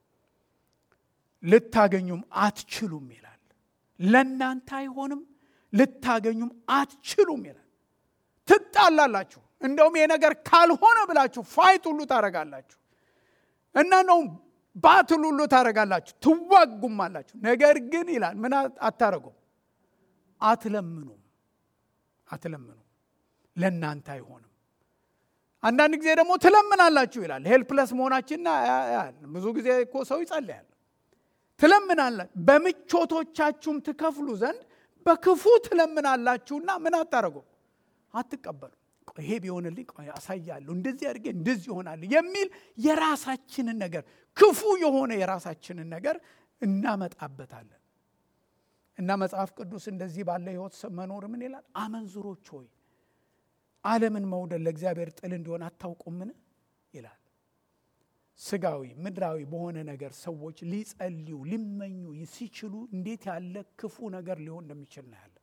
[SPEAKER 1] ልታገኙም አትችሉም ይላል። ለእናንተ አይሆንም፣ ልታገኙም አትችሉም ይላል። ትጣላላችሁ። እንደውም ይሄ ነገር ካልሆነ ብላችሁ ፋይት ሁሉ ታረጋላችሁ እና ነው ባትል ሁሉ ታረጋላችሁ፣ ትዋጉማላችሁ። ነገር ግን ይላል ምን አታረጉም? አትለምኑም አትለምኑም። ለእናንተ አይሆንም። አንዳንድ ጊዜ ደግሞ ትለምናላችሁ ይላል። ሄልፕለስ መሆናችንና ብዙ ጊዜ እኮ ሰው ይጸልያል። ትለምናላችሁ በምቾቶቻችሁም ትከፍሉ ዘንድ በክፉ ትለምናላችሁና ምን አታረጉም? አትቀበሉ። ይሄ ቢሆንልኝ ቆይ አሳያለሁ፣ እንደዚህ አድርጌ እንደዚህ ይሆናል የሚል የራሳችንን ነገር ክፉ የሆነ የራሳችንን ነገር እናመጣበታለን። እና መጽሐፍ ቅዱስ እንደዚህ ባለ ህይወት መኖር ምን ይላል? አመንዝሮች ሆይ ዓለምን መውደድ ለእግዚአብሔር ጥል እንደሆነ አታውቁምን ይላል። ስጋዊ ምድራዊ በሆነ ነገር ሰዎች ሊጸልዩ ሊመኙ ሲችሉ እንዴት ያለ ክፉ ነገር ሊሆን እንደሚችል እናያለን።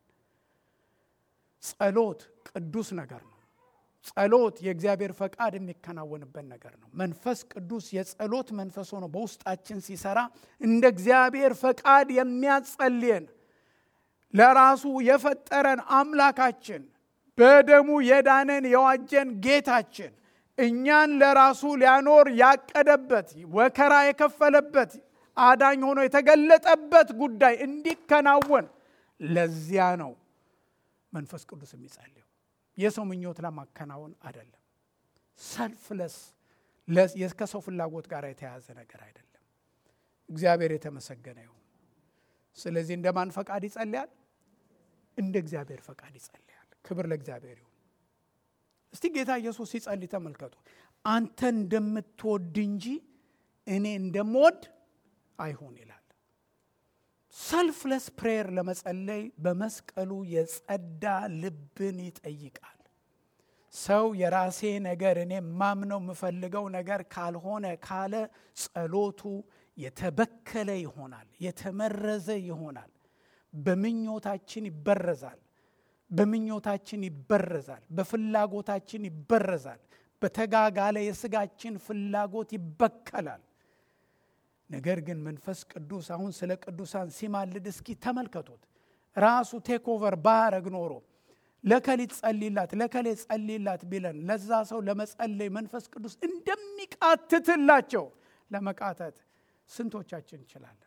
[SPEAKER 1] ጸሎት ቅዱስ ነገር ነው። ጸሎት የእግዚአብሔር ፈቃድ የሚከናወንበት ነገር ነው። መንፈስ ቅዱስ የጸሎት መንፈስ ሆኖ በውስጣችን ሲሰራ እንደ እግዚአብሔር ፈቃድ የሚያጸልየን ለራሱ የፈጠረን አምላካችን በደሙ የዳነን የዋጀን ጌታችን እኛን ለራሱ ሊያኖር ያቀደበት ወከራ የከፈለበት አዳኝ ሆኖ የተገለጠበት ጉዳይ እንዲከናወን ለዚያ ነው መንፈስ ቅዱስ የሚጸልየው። የሰው ምኞት ለማከናወን አይደለም። ሰልፍለስ ከሰው ፍላጎት ጋር የተያዘ ነገር አይደለም። እግዚአብሔር የተመሰገነ ይሁን። ስለዚህ እንደማን ፈቃድ ይጸልያል? እንደ እግዚአብሔር ፈቃድ ይጸልያል። ክብር ለእግዚአብሔር ይሁን። እስቲ ጌታ ኢየሱስ ሲጸልይ ተመልከቱ። አንተ እንደምትወድ እንጂ እኔ እንደምወድ አይሁን ይላል። ሰልፍለስ ፕሬየር ለመጸለይ በመስቀሉ የጸዳ ልብን ይጠይቃል። ሰው የራሴ ነገር እኔ ማምነው የምፈልገው ነገር ካልሆነ ካለ ጸሎቱ የተበከለ ይሆናል፣ የተመረዘ ይሆናል፣ በምኞታችን ይበረዛል። በምኞታችን ይበረዛል፣ በፍላጎታችን ይበረዛል፣ በተጋጋለ የስጋችን ፍላጎት ይበከላል። ነገር ግን መንፈስ ቅዱስ አሁን ስለ ቅዱሳን ሲማልድ እስኪ ተመልከቱት። ራሱ ቴክ ኦቨር ባረግ ኖሮ ለከሊት ጸልይላት ለከሌ ጸልይላት ቢለን ለዛ ሰው ለመጸለይ መንፈስ ቅዱስ እንደሚቃትትላቸው ለመቃተት ስንቶቻችን እንችላለን?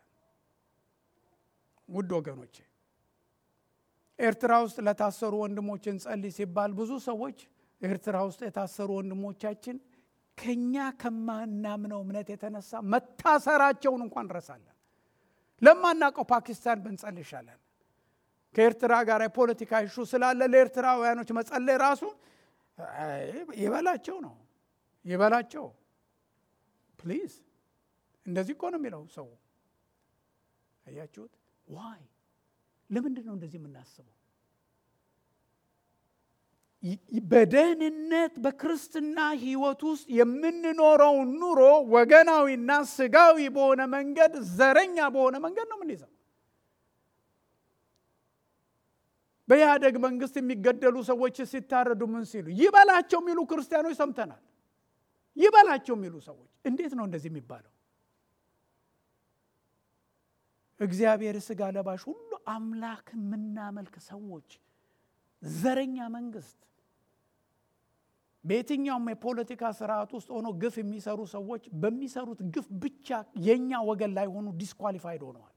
[SPEAKER 1] ውድ ወገኖቼ ኤርትራ ውስጥ ለታሰሩ ወንድሞችን ጸልይ ሲባል ብዙ ሰዎች ኤርትራ ውስጥ የታሰሩ ወንድሞቻችን ከኛ ከማናምነው እምነት የተነሳ መታሰራቸውን እንኳን ረሳለን። ለማናውቀው ፓኪስታን ብንጸልይ ይሻላል። ከኤርትራ ጋር የፖለቲካ ኢሹ ስላለ ለኤርትራውያኖች መጸለይ ራሱ ይበላቸው ነው ይበላቸው። ፕሊዝ እንደዚህ እኮ ነው የሚለው ሰው። አያችሁት? ዋይ ለምንድን ነው እንደዚህ የምናስበው? በደህንነት በክርስትና ህይወት ውስጥ የምንኖረው ኑሮ ወገናዊና ስጋዊ በሆነ መንገድ ዘረኛ በሆነ መንገድ ነው የምንይዘው። በኢህአደግ መንግስት የሚገደሉ ሰዎች ሲታረዱ ምን ሲሉ ይበላቸው የሚሉ ክርስቲያኖች ሰምተናል። ይበላቸው የሚሉ ሰዎች እንዴት ነው እንደዚህ የሚባለው? እግዚአብሔር ስጋ ለባሽ ሁሉ አምላክ የምናመልክ ሰዎች ዘረኛ መንግስት በየትኛውም የፖለቲካ ስርዓት ውስጥ ሆኖ ግፍ የሚሰሩ ሰዎች በሚሰሩት ግፍ ብቻ የኛ ወገን ላይ ሆኑ ዲስኳሊፋይድ ሆነዋል።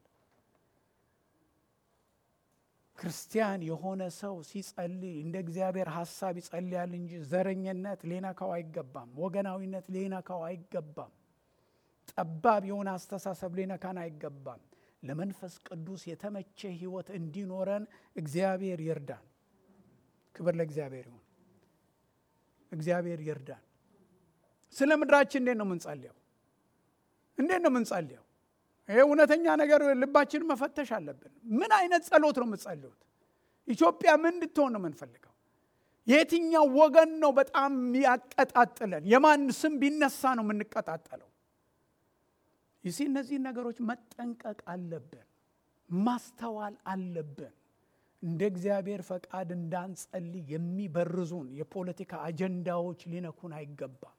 [SPEAKER 1] ክርስቲያን የሆነ ሰው ሲጸልይ እንደ እግዚአብሔር ሐሳብ ይጸልያል እንጂ ዘረኝነት ሊነካው አይገባም። ወገናዊነት ሊነካው አይገባም። ጠባብ የሆነ አስተሳሰብ ሊነካን አይገባም። ለመንፈስ ቅዱስ የተመቸ ህይወት እንዲኖረን እግዚአብሔር ይርዳን። ክብር ለእግዚአብሔር ይሁን። እግዚአብሔር ይርዳን። ስለ ምድራችን እንዴት ነው የምንጸልየው? እንዴት ነው የምንጸልየው? ይሄ እውነተኛ ነገር ልባችን መፈተሽ አለብን። ምን አይነት ጸሎት ነው የምንጸልዩት? ኢትዮጵያ ምን እንድትሆን ነው የምንፈልገው? የትኛው ወገን ነው በጣም ያቀጣጥለን? የማን ስም ቢነሳ ነው የምንቀጣጠለው? ይሲ እነዚህ ነገሮች መጠንቀቅ አለብን፣ ማስተዋል አለብን። እንደ እግዚአብሔር ፈቃድ እንዳንጸልይ የሚበርዙን የፖለቲካ አጀንዳዎች ሊነኩን አይገባም።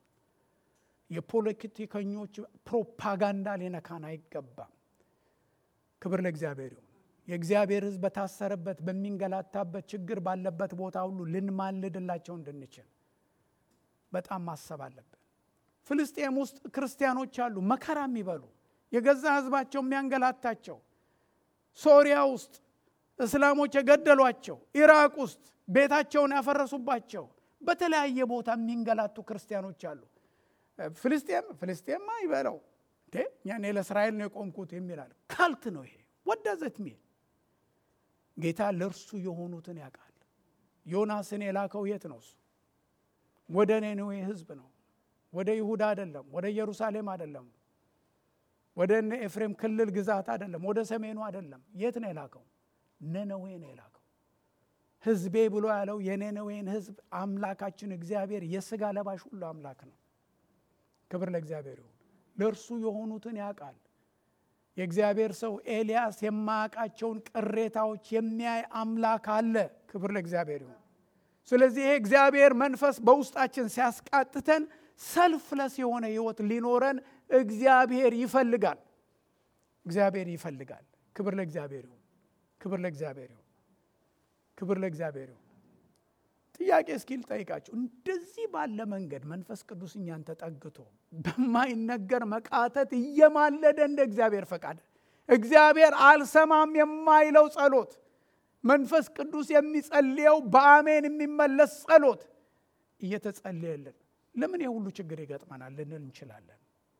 [SPEAKER 1] የፖለቲከኞች ፕሮፓጋንዳ ሊነካን አይገባም። ክብር ለእግዚአብሔር ይሁን። የእግዚአብሔር ሕዝብ በታሰረበት በሚንገላታበት ችግር ባለበት ቦታ ሁሉ ልንማልድላቸው እንድንችል በጣም ማሰብ አለብን። ፍልስጤም ውስጥ ክርስቲያኖች አሉ መከራ የሚበሉ የገዛ ሕዝባቸው የሚያንገላታቸው። ሶሪያ ውስጥ እስላሞች የገደሏቸው፣ ኢራቅ ውስጥ ቤታቸውን ያፈረሱባቸው፣ በተለያየ ቦታ የሚንገላቱ ክርስቲያኖች አሉ። ፍልስጤም ፍልስጤምማ ይበለው እንዴ ያኔ ለእስራኤል ነው የቆምኩት የሚላል ካልት ነው ይሄ። ወዳዘት ሚ ጌታ ለርሱ የሆኑትን ያውቃል። ዮናስን የላከው የት ነው? እሱ ወደ ነነዌ ህዝብ ነው፣ ወደ ይሁዳ አይደለም፣ ወደ ኢየሩሳሌም አይደለም፣ ወደ ኤፍሬም ክልል ግዛት አይደለም፣ ወደ ሰሜኑ አይደለም። የት ነው የላከው? ነነዌ ነው የላከው። ህዝቤ ብሎ ያለው የነነዌን ህዝብ አምላካችን እግዚአብሔር የሥጋ ለባሽ ሁሉ አምላክ ነው። ክብር ለእግዚአብሔር ይሁን። ለርሱ የሆኑትን ያውቃል። የእግዚአብሔር ሰው ኤልያስ የማያውቃቸውን ቅሬታዎች የሚያይ አምላክ አለ። ክብር ለእግዚአብሔር ይሁን። ስለዚህ ይሄ እግዚአብሔር መንፈስ በውስጣችን ሲያስቃጥተን ሰልፍለስ የሆነ ህይወት ሊኖረን እግዚአብሔር ይፈልጋል። እግዚአብሔር ይፈልጋል። ክብር ለእግዚአብሔር ይሁን። ክብር ለእግዚአብሔር ይሁን። ክብር ለእግዚአብሔር ይሁን። ጥያቄ እስኪል ጠይቃችሁ እንደዚህ ባለ መንገድ መንፈስ ቅዱስ እኛን ተጠግቶ በማይነገር መቃተት እየማለደ እንደ እግዚአብሔር ፈቃድ እግዚአብሔር አልሰማም የማይለው ጸሎት መንፈስ ቅዱስ የሚጸልየው በአሜን የሚመለስ ጸሎት እየተጸለየልን ለምን የሁሉ ችግር ይገጥመናል ልንል እንችላለን።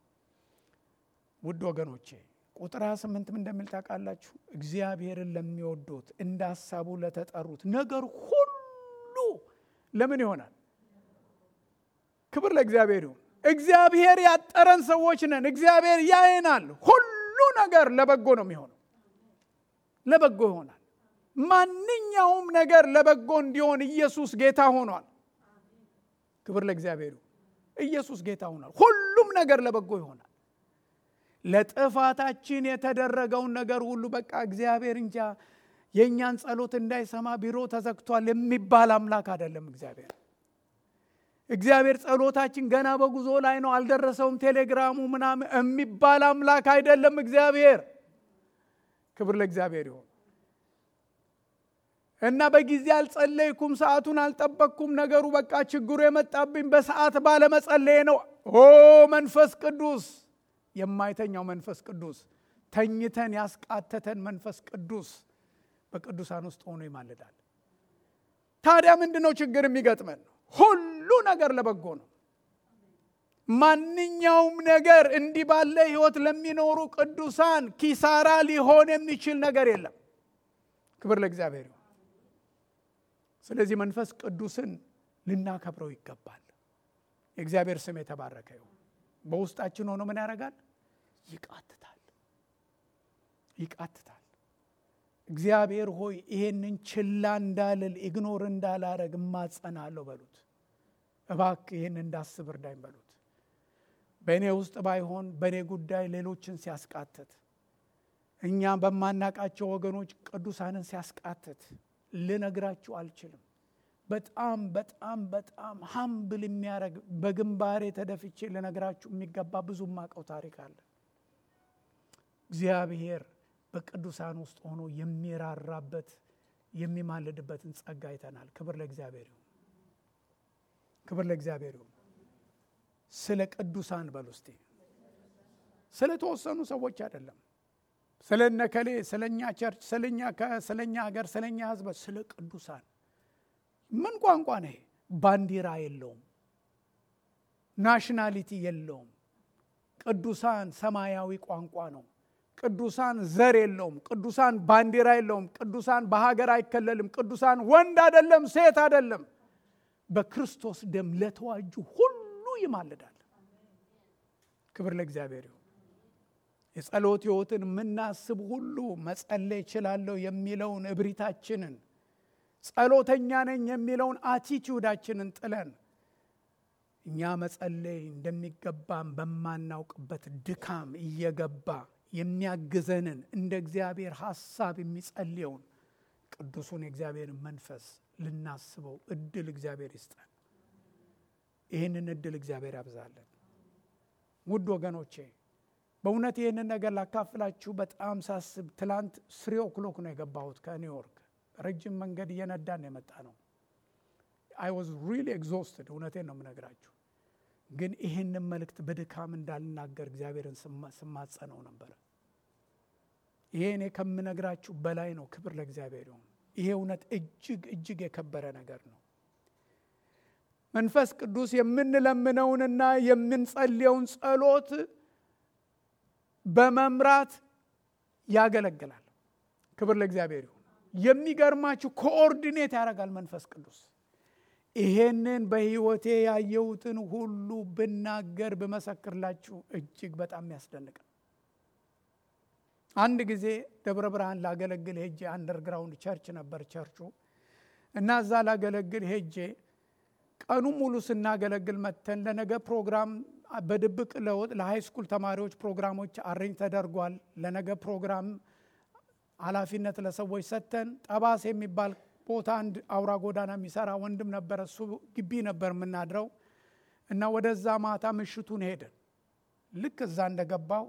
[SPEAKER 1] ውድ ወገኖቼ ቁጥር ሃያ ስምንት ምን እንደሚል ታውቃላችሁ? እግዚአብሔርን ለሚወዱት እንደ ሐሳቡ ለተጠሩት ነገር ሁሉ ለምን ይሆናል? ክብር ለእግዚአብሔር ይሁን። እግዚአብሔር ያጠረን ሰዎች ነን። እግዚአብሔር ያየናል። ሁሉ ነገር ለበጎ ነው የሚሆነው። ለበጎ ይሆናል። ማንኛውም ነገር ለበጎ እንዲሆን ኢየሱስ ጌታ ሆኗል። ክብር ለእግዚአብሔር ይሁን። ኢየሱስ ጌታ ሆኗል። ሁሉም ነገር ለበጎ ይሆናል። ለጥፋታችን የተደረገውን ነገር ሁሉ በቃ እግዚአብሔር እንጃ የእኛን ጸሎት እንዳይሰማ ቢሮ ተዘግቷል የሚባል አምላክ አይደለም እግዚአብሔር። እግዚአብሔር ጸሎታችን ገና በጉዞ ላይ ነው አልደረሰውም ቴሌግራሙ ምናምን የሚባል አምላክ አይደለም እግዚአብሔር። ክብር ለእግዚአብሔር ይሁን። እና በጊዜ አልጸለይኩም፣ ሰዓቱን አልጠበቅኩም፣ ነገሩ በቃ ችግሩ የመጣብኝ በሰዓት ባለመጸለይ ነው። ኦ መንፈስ ቅዱስ፣ የማይተኛው መንፈስ ቅዱስ፣ ተኝተን ያስቃተተን መንፈስ ቅዱስ በቅዱሳን ውስጥ ሆኖ ይማልዳል። ታዲያ ምንድነው ችግር የሚገጥመን? ሁሉ ነገር ለበጎ ነው። ማንኛውም ነገር እንዲህ ባለ ህይወት ለሚኖሩ ቅዱሳን ኪሳራ ሊሆን የሚችል ነገር የለም። ክብር ለእግዚአብሔር ይሁን። ስለዚህ መንፈስ ቅዱስን ልናከብረው ይገባል። የእግዚአብሔር ስም የተባረከ ይሁን። በውስጣችን ሆኖ ምን ያደርጋል? ይቃትታል ይቃትታል። እግዚአብሔር ሆይ ይሄንን ችላ እንዳልል ኢግኖር እንዳላረግ እማጸናለሁ በሉት። እባክህ ይሄን እንዳስብ እርዳኝ በሉት። በእኔ ውስጥ ባይሆን በእኔ ጉዳይ ሌሎችን ሲያስቃትት፣ እኛ በማናቃቸው ወገኖች ቅዱሳንን ሲያስቃትት ልነግራችሁ አልችልም። በጣም በጣም በጣም ሀምብል የሚያረግ በግንባሬ ተደፍቼ ልነግራችሁ የሚገባ ብዙ ማቀው ታሪክ አለ። እግዚአብሔር በቅዱሳን ውስጥ ሆኖ የሚራራበት የሚማልድበትን ጸጋ አይተናል። ክብር ለእግዚአብሔር ይሁን። ክብር ለእግዚአብሔር ይሁን። ስለ ቅዱሳን በሉስቲ፣ ስለ ተወሰኑ ሰዎች አይደለም። ስለነከሌ፣ ስለኛ ቸርች፣ ስለኛ ስለኛ ሀገር፣ ስለኛ ህዝብ፣ ስለ ቅዱሳን። ምን ቋንቋ ነው? ባንዲራ የለውም፣ ናሽናሊቲ የለውም። ቅዱሳን ሰማያዊ ቋንቋ ነው። ቅዱሳን ዘር የለውም። ቅዱሳን ባንዲራ የለውም። ቅዱሳን በሀገር አይከለልም። ቅዱሳን ወንድ አይደለም፣ ሴት አይደለም። በክርስቶስ ደም ለተዋጁ ሁሉ ይማልዳል። ክብር ለእግዚአብሔር ይሁን። የጸሎት ህይወትን የምናስብ ሁሉ መጸለይ እችላለሁ የሚለውን እብሪታችንን፣ ጸሎተኛ ነኝ የሚለውን አቲቲዩዳችንን ጥለን እኛ መጸለይ እንደሚገባን በማናውቅበት ድካም እየገባ የሚያግዘንን እንደ እግዚአብሔር ሐሳብ የሚጸልየውን ቅዱሱን የእግዚአብሔርን መንፈስ ልናስበው እድል እግዚአብሔር ይስጠን። ይህንን እድል እግዚአብሔር ያብዛለን። ውድ ወገኖቼ በእውነት ይህንን ነገር ላካፍላችሁ በጣም ሳስብ ትላንት ስሪ ኦክሎክ ነው የገባሁት ከኒውዮርክ። ረጅም መንገድ እየነዳን የመጣ ነው። I was really exhausted። እውነቴን ነው የምነግራችሁ። ግን ይህንን መልእክት በድካም እንዳልናገር እግዚአብሔርን ስማጸነው ነበር። ይሄ እኔ ከምነግራችሁ በላይ ነው። ክብር ለእግዚአብሔር ይሁን። ይሄ እውነት እጅግ እጅግ የከበረ ነገር ነው። መንፈስ ቅዱስ የምንለምነውንና የምንጸልየውን ጸሎት በመምራት ያገለግላል። ክብር ለእግዚአብሔር ይሁን። የሚገርማችሁ ኮኦርዲኔት ያደርጋል መንፈስ ቅዱስ። ይሄንን በህይወቴ ያየሁትን ሁሉ ብናገር ብመሰክርላችሁ እጅግ በጣም ያስደንቅ ነው። አንድ ጊዜ ደብረ ብርሃን ላገለግል ሄጄ አንደርግራውንድ ቸርች ነበር ቸርቹ እና እዛ ላገለግል ሄጄ ቀኑ ሙሉ ስናገለግል መተን ለነገ ፕሮግራም በድብቅ ለሃይ ስኩል ተማሪዎች ፕሮግራሞች አሬንጅ ተደርጓል። ለነገ ፕሮግራም ኃላፊነት ለሰዎች ሰተን ጠባስ የሚባል ቦታ አንድ አውራ ጎዳና የሚሰራ ወንድም ነበር። እሱ ግቢ ነበር የምናድረው እና ወደዛ ማታ ምሽቱን ሄደን ልክ እዛ እንደገባው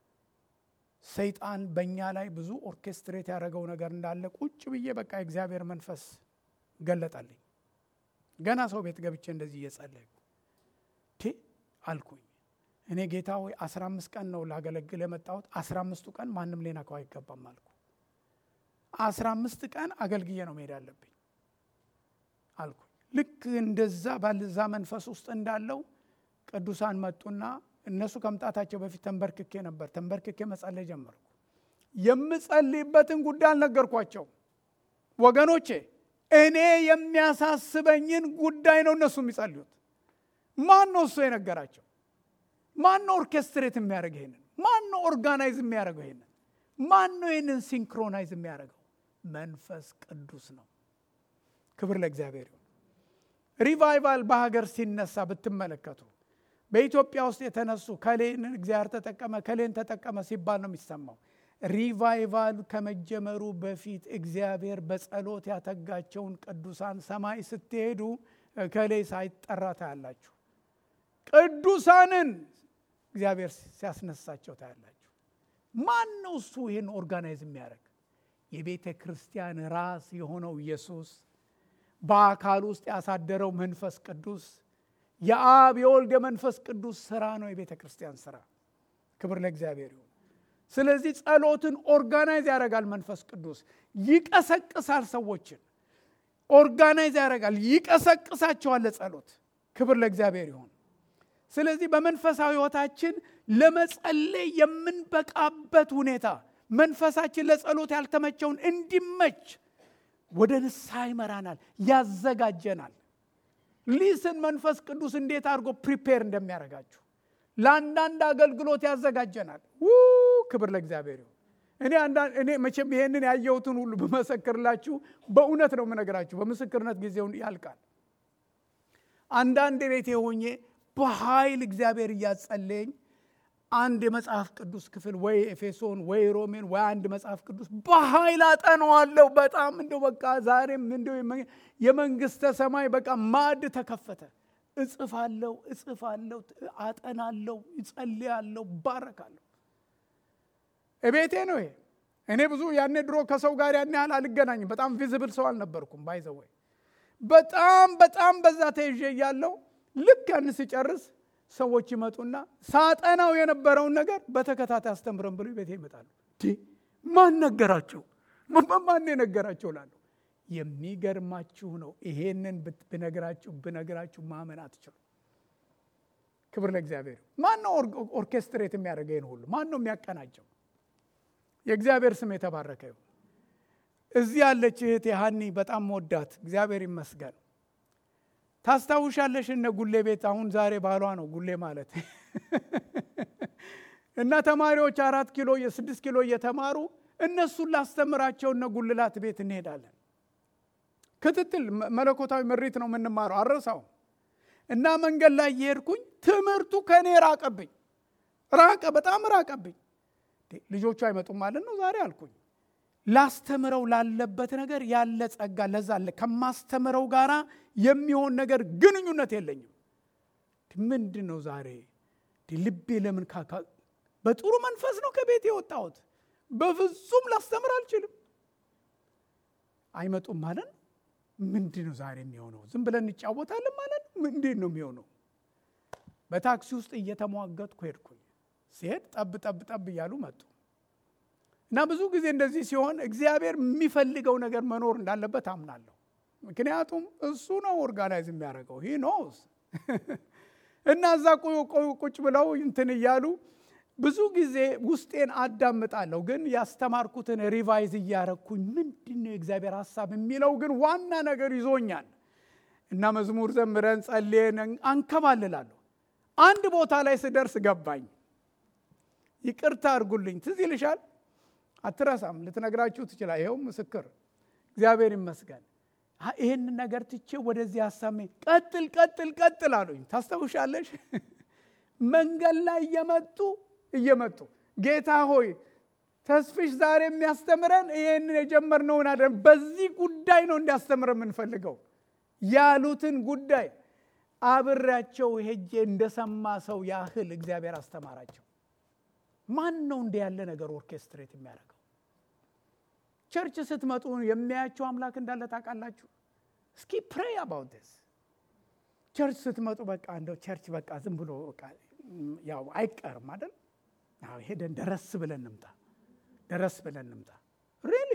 [SPEAKER 1] ሰይጣን በእኛ ላይ ብዙ ኦርኬስትሬት ያደረገው ነገር እንዳለ ቁጭ ብዬ በቃ እግዚአብሔር መንፈስ ገለጠልኝ። ገና ሰው ቤት ገብቼ እንደዚህ እየጸለይኩ ቲ አልኩኝ እኔ ጌታ ሆይ አስራ አምስት ቀን ነው ላገለግል የመጣሁት። አስራ አምስቱ ቀን ማንም ሊነካው አይገባም አልኩ። አስራ አምስት ቀን አገልግዬ ነው መሄድ ያለብኝ አልኩ። ልክ እንደዛ ባልዛ መንፈስ ውስጥ እንዳለው ቅዱሳን መጡና እነሱ ከመምጣታቸው በፊት ተንበርክኬ ነበር። ተንበርክኬ መጸለይ ጀመርኩ። የምጸልይበትን ጉዳይ አልነገርኳቸው ወገኖቼ። እኔ የሚያሳስበኝን ጉዳይ ነው እነሱ የሚጸልዩት። ማን ነው እሱ የነገራቸው? ማን ነው ኦርኬስትሬት የሚያደርገው ይሄንን? ማን ነው ኦርጋናይዝ የሚያደርገው ይሄንን? ማን ነው ይሄንን ሲንክሮናይዝ የሚያደርገው? መንፈስ ቅዱስ ነው። ክብር ለእግዚአብሔር ይሁን። ሪቫይቫል በሀገር ሲነሳ ብትመለከቱ በኢትዮጵያ ውስጥ የተነሱ ከሌን እግዚአብሔር ተጠቀመ ከሌን ተጠቀመ ሲባል ነው የሚሰማው። ሪቫይቫል ከመጀመሩ በፊት እግዚአብሔር በጸሎት ያተጋቸውን ቅዱሳን ሰማይ ስትሄዱ ከላይ ሳይጠራ ታያላችሁ። ቅዱሳንን እግዚአብሔር ሲያስነሳቸው ታያላችሁ። ማን ነው እሱ ይሄን ኦርጋናይዝ የሚያደርግ? የቤተ ክርስቲያን ራስ የሆነው ኢየሱስ በአካል ውስጥ ያሳደረው መንፈስ ቅዱስ የአብ የወልድ የመንፈስ ቅዱስ ስራ ነው የቤተ ክርስቲያን ስራ። ክብር ለእግዚአብሔር ይሁን። ስለዚህ ጸሎትን ኦርጋናይዝ ያደርጋል መንፈስ ቅዱስ። ይቀሰቅሳል፣ ሰዎችን ኦርጋናይዝ ያደርጋል፣ ይቀሰቅሳቸዋል ለጸሎት። ክብር ለእግዚአብሔር ይሁን። ስለዚህ በመንፈሳዊ ሕይወታችን ለመጸለይ የምንበቃበት ሁኔታ መንፈሳችን ለጸሎት ያልተመቸውን እንዲመች ወደ ንስሐ ይመራናል፣ ያዘጋጀናል። ሊስን መንፈስ ቅዱስ እንዴት አድርጎ ፕሪፔር እንደሚያደርጋችሁ ለአንዳንድ አገልግሎት ያዘጋጀናል። ክብር ለእግዚአብሔር ይሁን። እኔ አንዳንድ እኔ መቼም ይሄንን ያየሁትን ሁሉ በመሰክርላችሁ በእውነት ነው የምነግራችሁ። በምስክርነት ጊዜው ያልቃል። አንዳንድ ቤቴ ሆኜ በኃይል እግዚአብሔር እያጸለየኝ አንድ የመጽሐፍ ቅዱስ ክፍል ወይ ኤፌሶን ወይ ሮሜን ወይ አንድ መጽሐፍ ቅዱስ በኃይል አጠናዋለሁ። በጣም እንደው በቃ ዛሬም እንደው የመንግስተ ሰማይ በቃ ማዕድ ተከፈተ። እጽፋለሁ እጽፋለሁ አጠናለሁ፣ እጸልያለሁ፣ ባረካለሁ። እቤቴ ነው ይሄ። እኔ ብዙ ያኔ ድሮ ከሰው ጋር ያን ያህል አልገናኝም። በጣም ቪዚብል ሰው አልነበርኩም። ባይዘወይ በጣም በጣም በዛ ተይዤ ያለው ልክ ያን ሲጨርስ ሰዎች ይመጡና ሳጠናው የነበረውን ነገር በተከታታይ አስተምረን ብለው ቤቴ ይመጣሉ። ማን ነገራቸው? ማን ነገራቸው ላሉ የሚገርማችሁ ነው። ይሄንን ብነግራችሁ ብነግራችሁ ማመን አትችሉ። ክብር ለእግዚአብሔር። ማን ነው ኦርኬስትሬት የሚያደርገው ይሄን ሁሉ? ማን ነው የሚያቀናጀው? የእግዚአብሔር ስም የተባረከ ይሁን። እዚህ ያለች እህቴ ሃኒ በጣም ወዳት፣ እግዚአብሔር ይመስገን። ታስታውሻለሽ እነ ጉሌ ቤት? አሁን ዛሬ ባሏ ነው ጉሌ ማለት እና ተማሪዎች አራት ኪሎ የስድስት ኪሎ እየተማሩ እነሱን ላስተምራቸው እነ ጉልላት ቤት እንሄዳለን። ክትትል መለኮታዊ ምሪት ነው የምንማረው፣ አረሳው እና መንገድ ላይ እየሄድኩኝ ትምህርቱ ከኔ ራቀብኝ፣ ራቀ፣ በጣም ራቀብኝ። ልጆቹ አይመጡም ማለት ነው ዛሬ አልኩኝ። ላስተምረው ላለበት ነገር ያለ ጸጋ ለዛ አለ። ከማስተምረው ጋራ የሚሆን ነገር ግንኙነት የለኝም። ምንድነው ዛሬ ልቤ ለምን ካካ በጥሩ መንፈስ ነው ከቤት የወጣሁት። በፍጹም ላስተምር አልችልም። አይመጡም ማለት ነው። ምንድነው ዛሬ የሚሆነው? ዝም ብለን እንጫወታለን ማለት ነው። ምንድን ነው የሚሆነው? በታክሲ ውስጥ እየተሟገጥኩ ሄድኩኝ። ሲሄድ ጠብ ጠብ ጠብ እያሉ መጡ እና ብዙ ጊዜ እንደዚህ ሲሆን እግዚአብሔር የሚፈልገው ነገር መኖር እንዳለበት አምናለሁ። ምክንያቱም እሱ ነው ኦርጋናይዝ የሚያደርገው። ሂ ኖውስ እና እዛ ቁጭ ብለው እንትን እያሉ ብዙ ጊዜ ውስጤን አዳምጣለሁ። ግን ያስተማርኩትን ሪቫይዝ እያረኩኝ ምንድነው የእግዚአብሔር ሐሳብ የሚለው ግን ዋና ነገር ይዞኛል እና መዝሙር ዘምረን ጸልየን አንከባልላለሁ። አንድ ቦታ ላይ ስደርስ ገባኝ። ይቅርታ አድርጉልኝ። ትዝ ይልሻል? አትረሳም፣ ልትነግራችሁ ትችላ። ይሄው ምስክር እግዚአብሔር ይመስገን። ይሄን ነገር ትቼ ወደዚህ ሐሳብ ቀጥል ቀጥል ቀጥል አሉኝ። ታስተውሻለሽ? መንገድ ላይ እየመጡ እየመጡ ጌታ ሆይ ተስፍሽ ዛሬ የሚያስተምረን ይሄን የጀመርነውን አይደል፣ በዚህ ጉዳይ ነው እንዲያስተምረን የምንፈልገው ያሉትን ጉዳይ አብራቸው ሄጄ እንደሰማ ሰው ያህል እግዚአብሔር አስተማራቸው። ማን ነው እንደ ያለ ነገር ኦርኬስትሬት የሚያደርገው? ቸርች ስትመጡ የሚያያችሁ አምላክ እንዳለ ታውቃላችሁ? እስኪ ፕሬይ አባውት ዲስ። ቸርች ስትመጡ በቃ እንደው ቸርች በቃ ዝም ብሎ በቃ ያው አይቀርም አይደል? አዎ ሄደን ደረስ ብለን እንምጣ፣ ደረስ ብለን እንምጣ። ሪሊ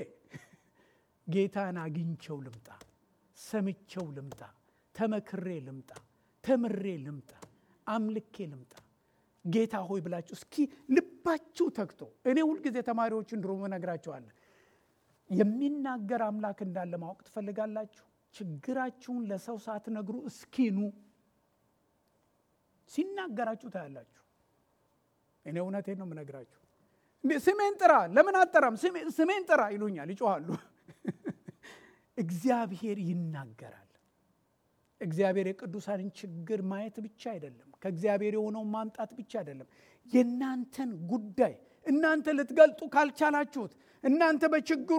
[SPEAKER 1] ጌታን አግኝቼው ልምጣ፣ ሰምቼው ልምጣ፣ ተመክሬ ልምጣ፣ ተምሬ ልምጣ፣ አምልኬ ልምጣ። ጌታ ሆይ ብላችሁ እስኪ ልባችሁ ተክቶ። እኔ ሁልጊዜ ተማሪዎችን ድሮ መነግራቸዋለሁ፣ የሚናገር አምላክ እንዳለ ማወቅ ትፈልጋላችሁ? ችግራችሁን ለሰው ሳትነግሩ እስኪኑ ሲናገራችሁ ታያላችሁ። እኔ እውነቴን ነው የምነግራችሁ። ስሜን ጥራ፣ ለምን አጠራም? ስሜን ጥራ ይሉኛል፣ ይጮሃሉ። እግዚአብሔር ይናገራል። እግዚአብሔር የቅዱሳንን ችግር ማየት ብቻ አይደለም፣ ከእግዚአብሔር የሆነውን ማምጣት ብቻ አይደለም። የናንተን ጉዳይ እናንተ ልትገልጡ ካልቻላችሁት፣ እናንተ በችግሩ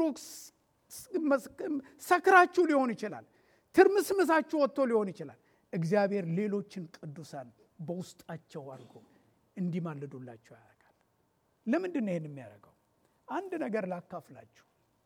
[SPEAKER 1] ሰክራችሁ ሊሆን ይችላል፣ ትርምስምሳችሁ ወጥቶ ሊሆን ይችላል። እግዚአብሔር ሌሎችን ቅዱሳን በውስጣቸው አድርጎ እንዲማልዱላቸው ያደርጋል። ለምንድን ነው ይሄን የሚያደርገው? አንድ ነገር ላካፍላችሁ።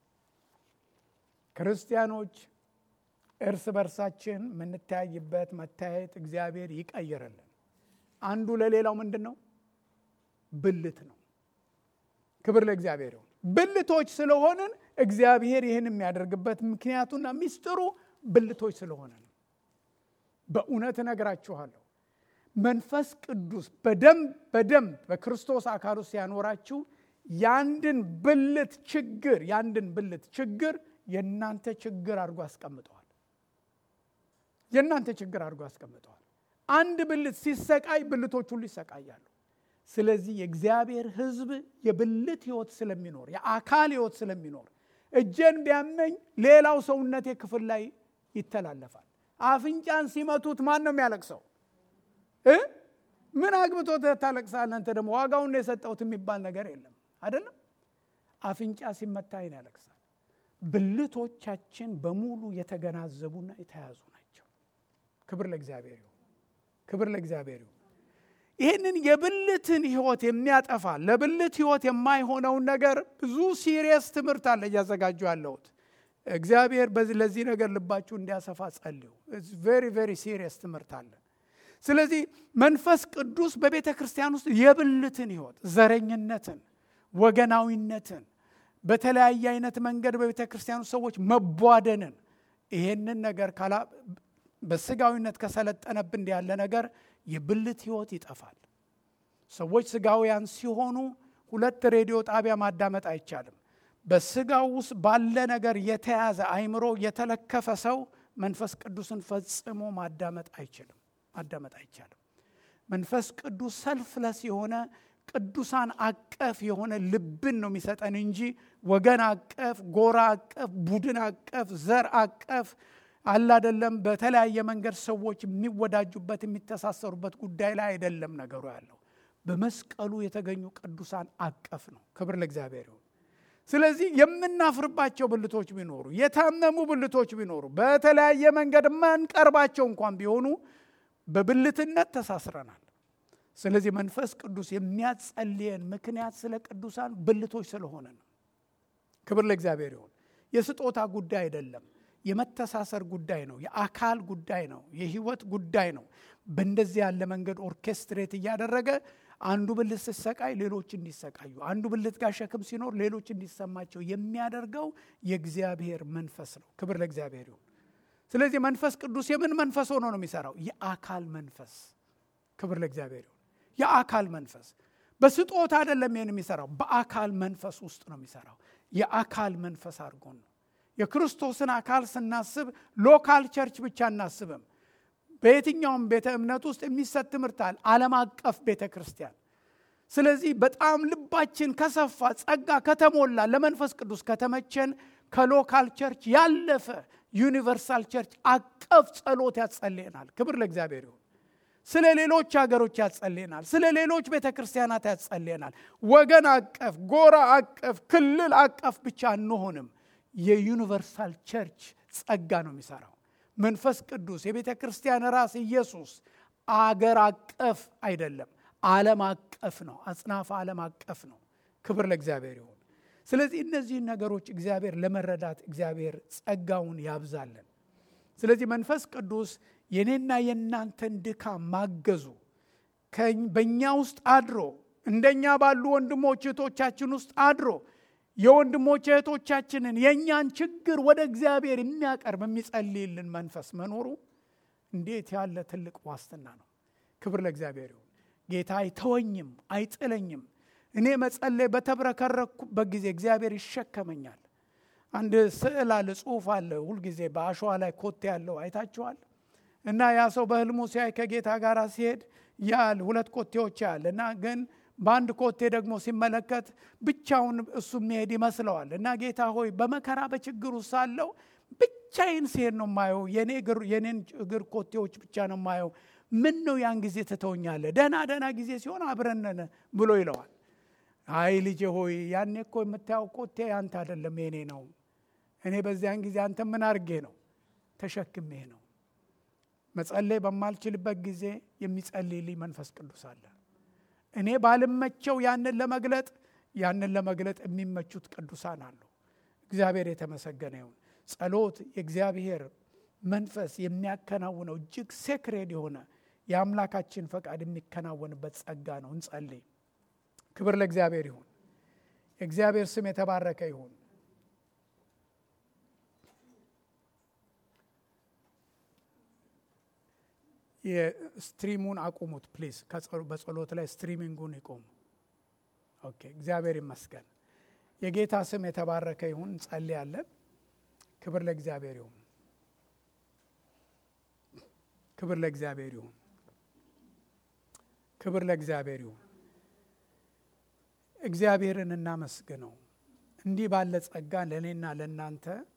[SPEAKER 1] ክርስቲያኖች እርስ በርሳችን የምንተያይበት መታየት እግዚአብሔር ይቀይረልን። አንዱ ለሌላው ምንድን ነው? ብልት ነው። ክብር ለእግዚአብሔር ይሁን። ብልቶች ስለሆንን እግዚአብሔር ይህን የሚያደርግበት ምክንያቱና ሚስጥሩ ብልቶች ስለሆነ ነው። በእውነት እነግራችኋለሁ፣ መንፈስ ቅዱስ በደንብ በደንብ በክርስቶስ አካል ውስጥ ያኖራችሁ ያንድን ብልት ችግር ያንድን ብልት ችግር የናንተ ችግር አድርጎ አስቀምጠዋል። የናንተ ችግር አድርጎ አስቀምጠዋል። አንድ ብልት ሲሰቃይ ብልቶች ሁሉ ይሰቃያሉ። ስለዚህ የእግዚአብሔር ሕዝብ የብልት ህይወት ስለሚኖር የአካል ህይወት ስለሚኖር እጄን ቢያመኝ ሌላው ሰውነቴ ክፍል ላይ ይተላለፋል። አፍንጫን ሲመቱት ማን ነው የሚያለቅሰው? እ ምን አግብቶት ታለቅሳለህ አንተ? ደግሞ ዋጋውን የሰጠሁት የሚባል ነገር የለም አይደለም። አፍንጫ ሲመታ አይን ያለቅሳል። ብልቶቻችን በሙሉ የተገናዘቡና የተያዙ ናቸው። ክብር ለእግዚአብሔር ይሁን። ክብር ለእግዚአብሔር ይሁን። ይህንን የብልትን ህይወት የሚያጠፋ ለብልት ህይወት የማይሆነውን ነገር ብዙ ሲሪየስ ትምህርት አለ እያዘጋጁ ያለሁት። እግዚአብሔር በዚህ ለዚህ ነገር ልባችሁ እንዲያሰፋ ጸልዩ። it's very very serious ትምህርት አለ። ስለዚህ መንፈስ ቅዱስ በቤተ ክርስቲያን ውስጥ የብልትን ህይወት፣ ዘረኝነትን፣ ወገናዊነትን፣ በተለያየ አይነት መንገድ በቤተ ክርስቲያን ውስጥ ሰዎች መቧደንን ይሄንን ነገር ካላ በስጋዊነት ከሰለጠነብን ያለ ነገር የብልት ህይወት ይጠፋል። ሰዎች ስጋውያን ሲሆኑ ሁለት ሬዲዮ ጣቢያ ማዳመጥ አይቻልም። በስጋው ውስጥ ባለ ነገር የተያዘ አይምሮ የተለከፈ ሰው መንፈስ ቅዱስን ፈጽሞ ማዳመጥ አይችልም ማዳመጥ አይቻልም። መንፈስ ቅዱስ ሰልፍለስ የሆነ ቅዱሳን አቀፍ የሆነ ልብን ነው የሚሰጠን እንጂ ወገን አቀፍ፣ ጎራ አቀፍ፣ ቡድን አቀፍ፣ ዘር አቀፍ አለ አይደለም። በተለያየ መንገድ ሰዎች የሚወዳጁበት የሚተሳሰሩበት ጉዳይ ላይ አይደለም ነገሩ ያለው። በመስቀሉ የተገኙ ቅዱሳን አቀፍ ነው። ክብር ለእግዚአብሔር ይሁን። ስለዚህ የምናፍርባቸው ብልቶች ቢኖሩ፣ የታመሙ ብልቶች ቢኖሩ፣ በተለያየ መንገድ ማንቀርባቸው እንኳን ቢሆኑ በብልትነት ተሳስረናል። ስለዚህ መንፈስ ቅዱስ የሚያጸልየን ምክንያት ስለ ቅዱሳን ብልቶች ስለሆነ ነው። ክብር ለእግዚአብሔር ይሁን። የስጦታ ጉዳይ አይደለም፣ የመተሳሰር ጉዳይ ነው። የአካል ጉዳይ ነው። የህይወት ጉዳይ ነው። በእንደዚህ ያለ መንገድ ኦርኬስትሬት እያደረገ አንዱ ብልት ሲሰቃይ ሌሎች እንዲሰቃዩ፣ አንዱ ብልት ጋር ሸክም ሲኖር ሌሎች እንዲሰማቸው የሚያደርገው የእግዚአብሔር መንፈስ ነው። ክብር ለእግዚአብሔር ይሁን። ስለዚህ መንፈስ ቅዱስ የምን መንፈስ ሆኖ ነው የሚሰራው? የአካል መንፈስ። ክብር ለእግዚአብሔር ይሁን። የአካል መንፈስ በስጦታ አይደለም ይሄን የሚሰራው፣ በአካል መንፈስ ውስጥ ነው የሚሰራው። የአካል መንፈስ አድርጎ ነው። የክርስቶስን አካል ስናስብ ሎካል ቸርች ብቻ እናስብም። በየትኛውም ቤተ እምነት ውስጥ የሚሰጥ ትምህርት አለ፣ ዓለም አቀፍ ቤተ ክርስቲያን። ስለዚህ በጣም ልባችን ከሰፋ፣ ጸጋ ከተሞላ፣ ለመንፈስ ቅዱስ ከተመቸን ከሎካል ቸርች ያለፈ ዩኒቨርሳል ቸርች አቀፍ ጸሎት ያጸልየናል። ክብር ለእግዚአብሔር ይሁን። ስለ ሌሎች ሀገሮች ያጸልየናል። ስለ ሌሎች ቤተ ክርስቲያናት ያጸልየናል። ወገን አቀፍ፣ ጎራ አቀፍ፣ ክልል አቀፍ ብቻ አንሆንም። የዩኒቨርሳል ቸርች ጸጋ ነው የሚሰራው። መንፈስ ቅዱስ የቤተ ክርስቲያን ራስ ኢየሱስ አገር አቀፍ አይደለም፣ ዓለም አቀፍ ነው። አጽናፈ ዓለም አቀፍ ነው። ክብር ለእግዚአብሔር ይሁን። ስለዚህ እነዚህን ነገሮች እግዚአብሔር ለመረዳት እግዚአብሔር ጸጋውን ያብዛልን። ስለዚህ መንፈስ ቅዱስ የኔና የናንተን ድካም ማገዙ በእኛ ውስጥ አድሮ እንደኛ ባሉ ወንድሞች እህቶቻችን ውስጥ አድሮ የወንድሞች እህቶቻችንን የኛን ችግር ወደ እግዚአብሔር የሚያቀርብ የሚጸልይልን መንፈስ መኖሩ እንዴት ያለ ትልቅ ዋስትና ነው። ክብር ለእግዚአብሔር ይሁን። ጌታ አይተወኝም፣ አይጥለኝም። እኔ መጸለይ በተብረከረኩበት ጊዜ እግዚአብሔር ይሸከመኛል። አንድ ስዕል አለ፣ ጽሑፍ አለ፣ ሁልጊዜ በአሸዋ ላይ ኮቴ ያለው አይታችኋል። እና ያ ሰው በህልሙ ሲያይ ከጌታ ጋር ሲሄድ ያል ሁለት ኮቴዎች ያለ እና ግን በአንድ ኮቴ ደግሞ ሲመለከት ብቻውን እሱ የሚሄድ ይመስለዋል። እና ጌታ ሆይ በመከራ በችግር ውስጥ ሳለው ብቻዬን ሲሄድ ነው የማየው፣ የኔ እግር የኔን እግር ኮቴዎች ብቻ ነው የማየው። ምን ነው ያን ጊዜ ትተውኛለህ? ደህና ደህና ጊዜ ሲሆን አብረን ነን ብሎ ይለዋል። አይ ልጄ ሆይ ያኔ እኮ የምታየው ኮቴ አንተ አይደለም የኔ ነው። እኔ በዚያን ጊዜ አንተ ምን አድርጌ ነው ተሸክሜ ነው። መጸለይ በማልችልበት ጊዜ የሚጸልይልኝ መንፈስ ቅዱስ አለ። እኔ ባልመቸው ያንን ለመግለጥ ያንን ለመግለጥ የሚመቹት ቅዱሳን አሉ። እግዚአብሔር የተመሰገነ ይሁን። ጸሎት የእግዚአብሔር መንፈስ የሚያከናውነው እጅግ ሴክሬድ የሆነ የአምላካችን ፈቃድ የሚከናወንበት ጸጋ ነው። እንጸልይ። ክብር ለእግዚአብሔር ይሁን። የእግዚአብሔር ስም የተባረከ ይሁን። የስትሪሙን አቁሙት ፕሊዝ። በጸሎት ላይ ስትሪሚንጉን ይቆሙ። ኦኬ፣ እግዚአብሔር ይመስገን። የጌታ ስም የተባረከ ይሁን። እንጸልያለን። ክብር ለእግዚአብሔር ይሁን። ክብር ለእግዚአብሔር ይሁን። ክብር ለእግዚአብሔር ይሁን። እግዚአብሔርን እናመስግነው። እንዲህ ባለ ጸጋ ለእኔና ለእናንተ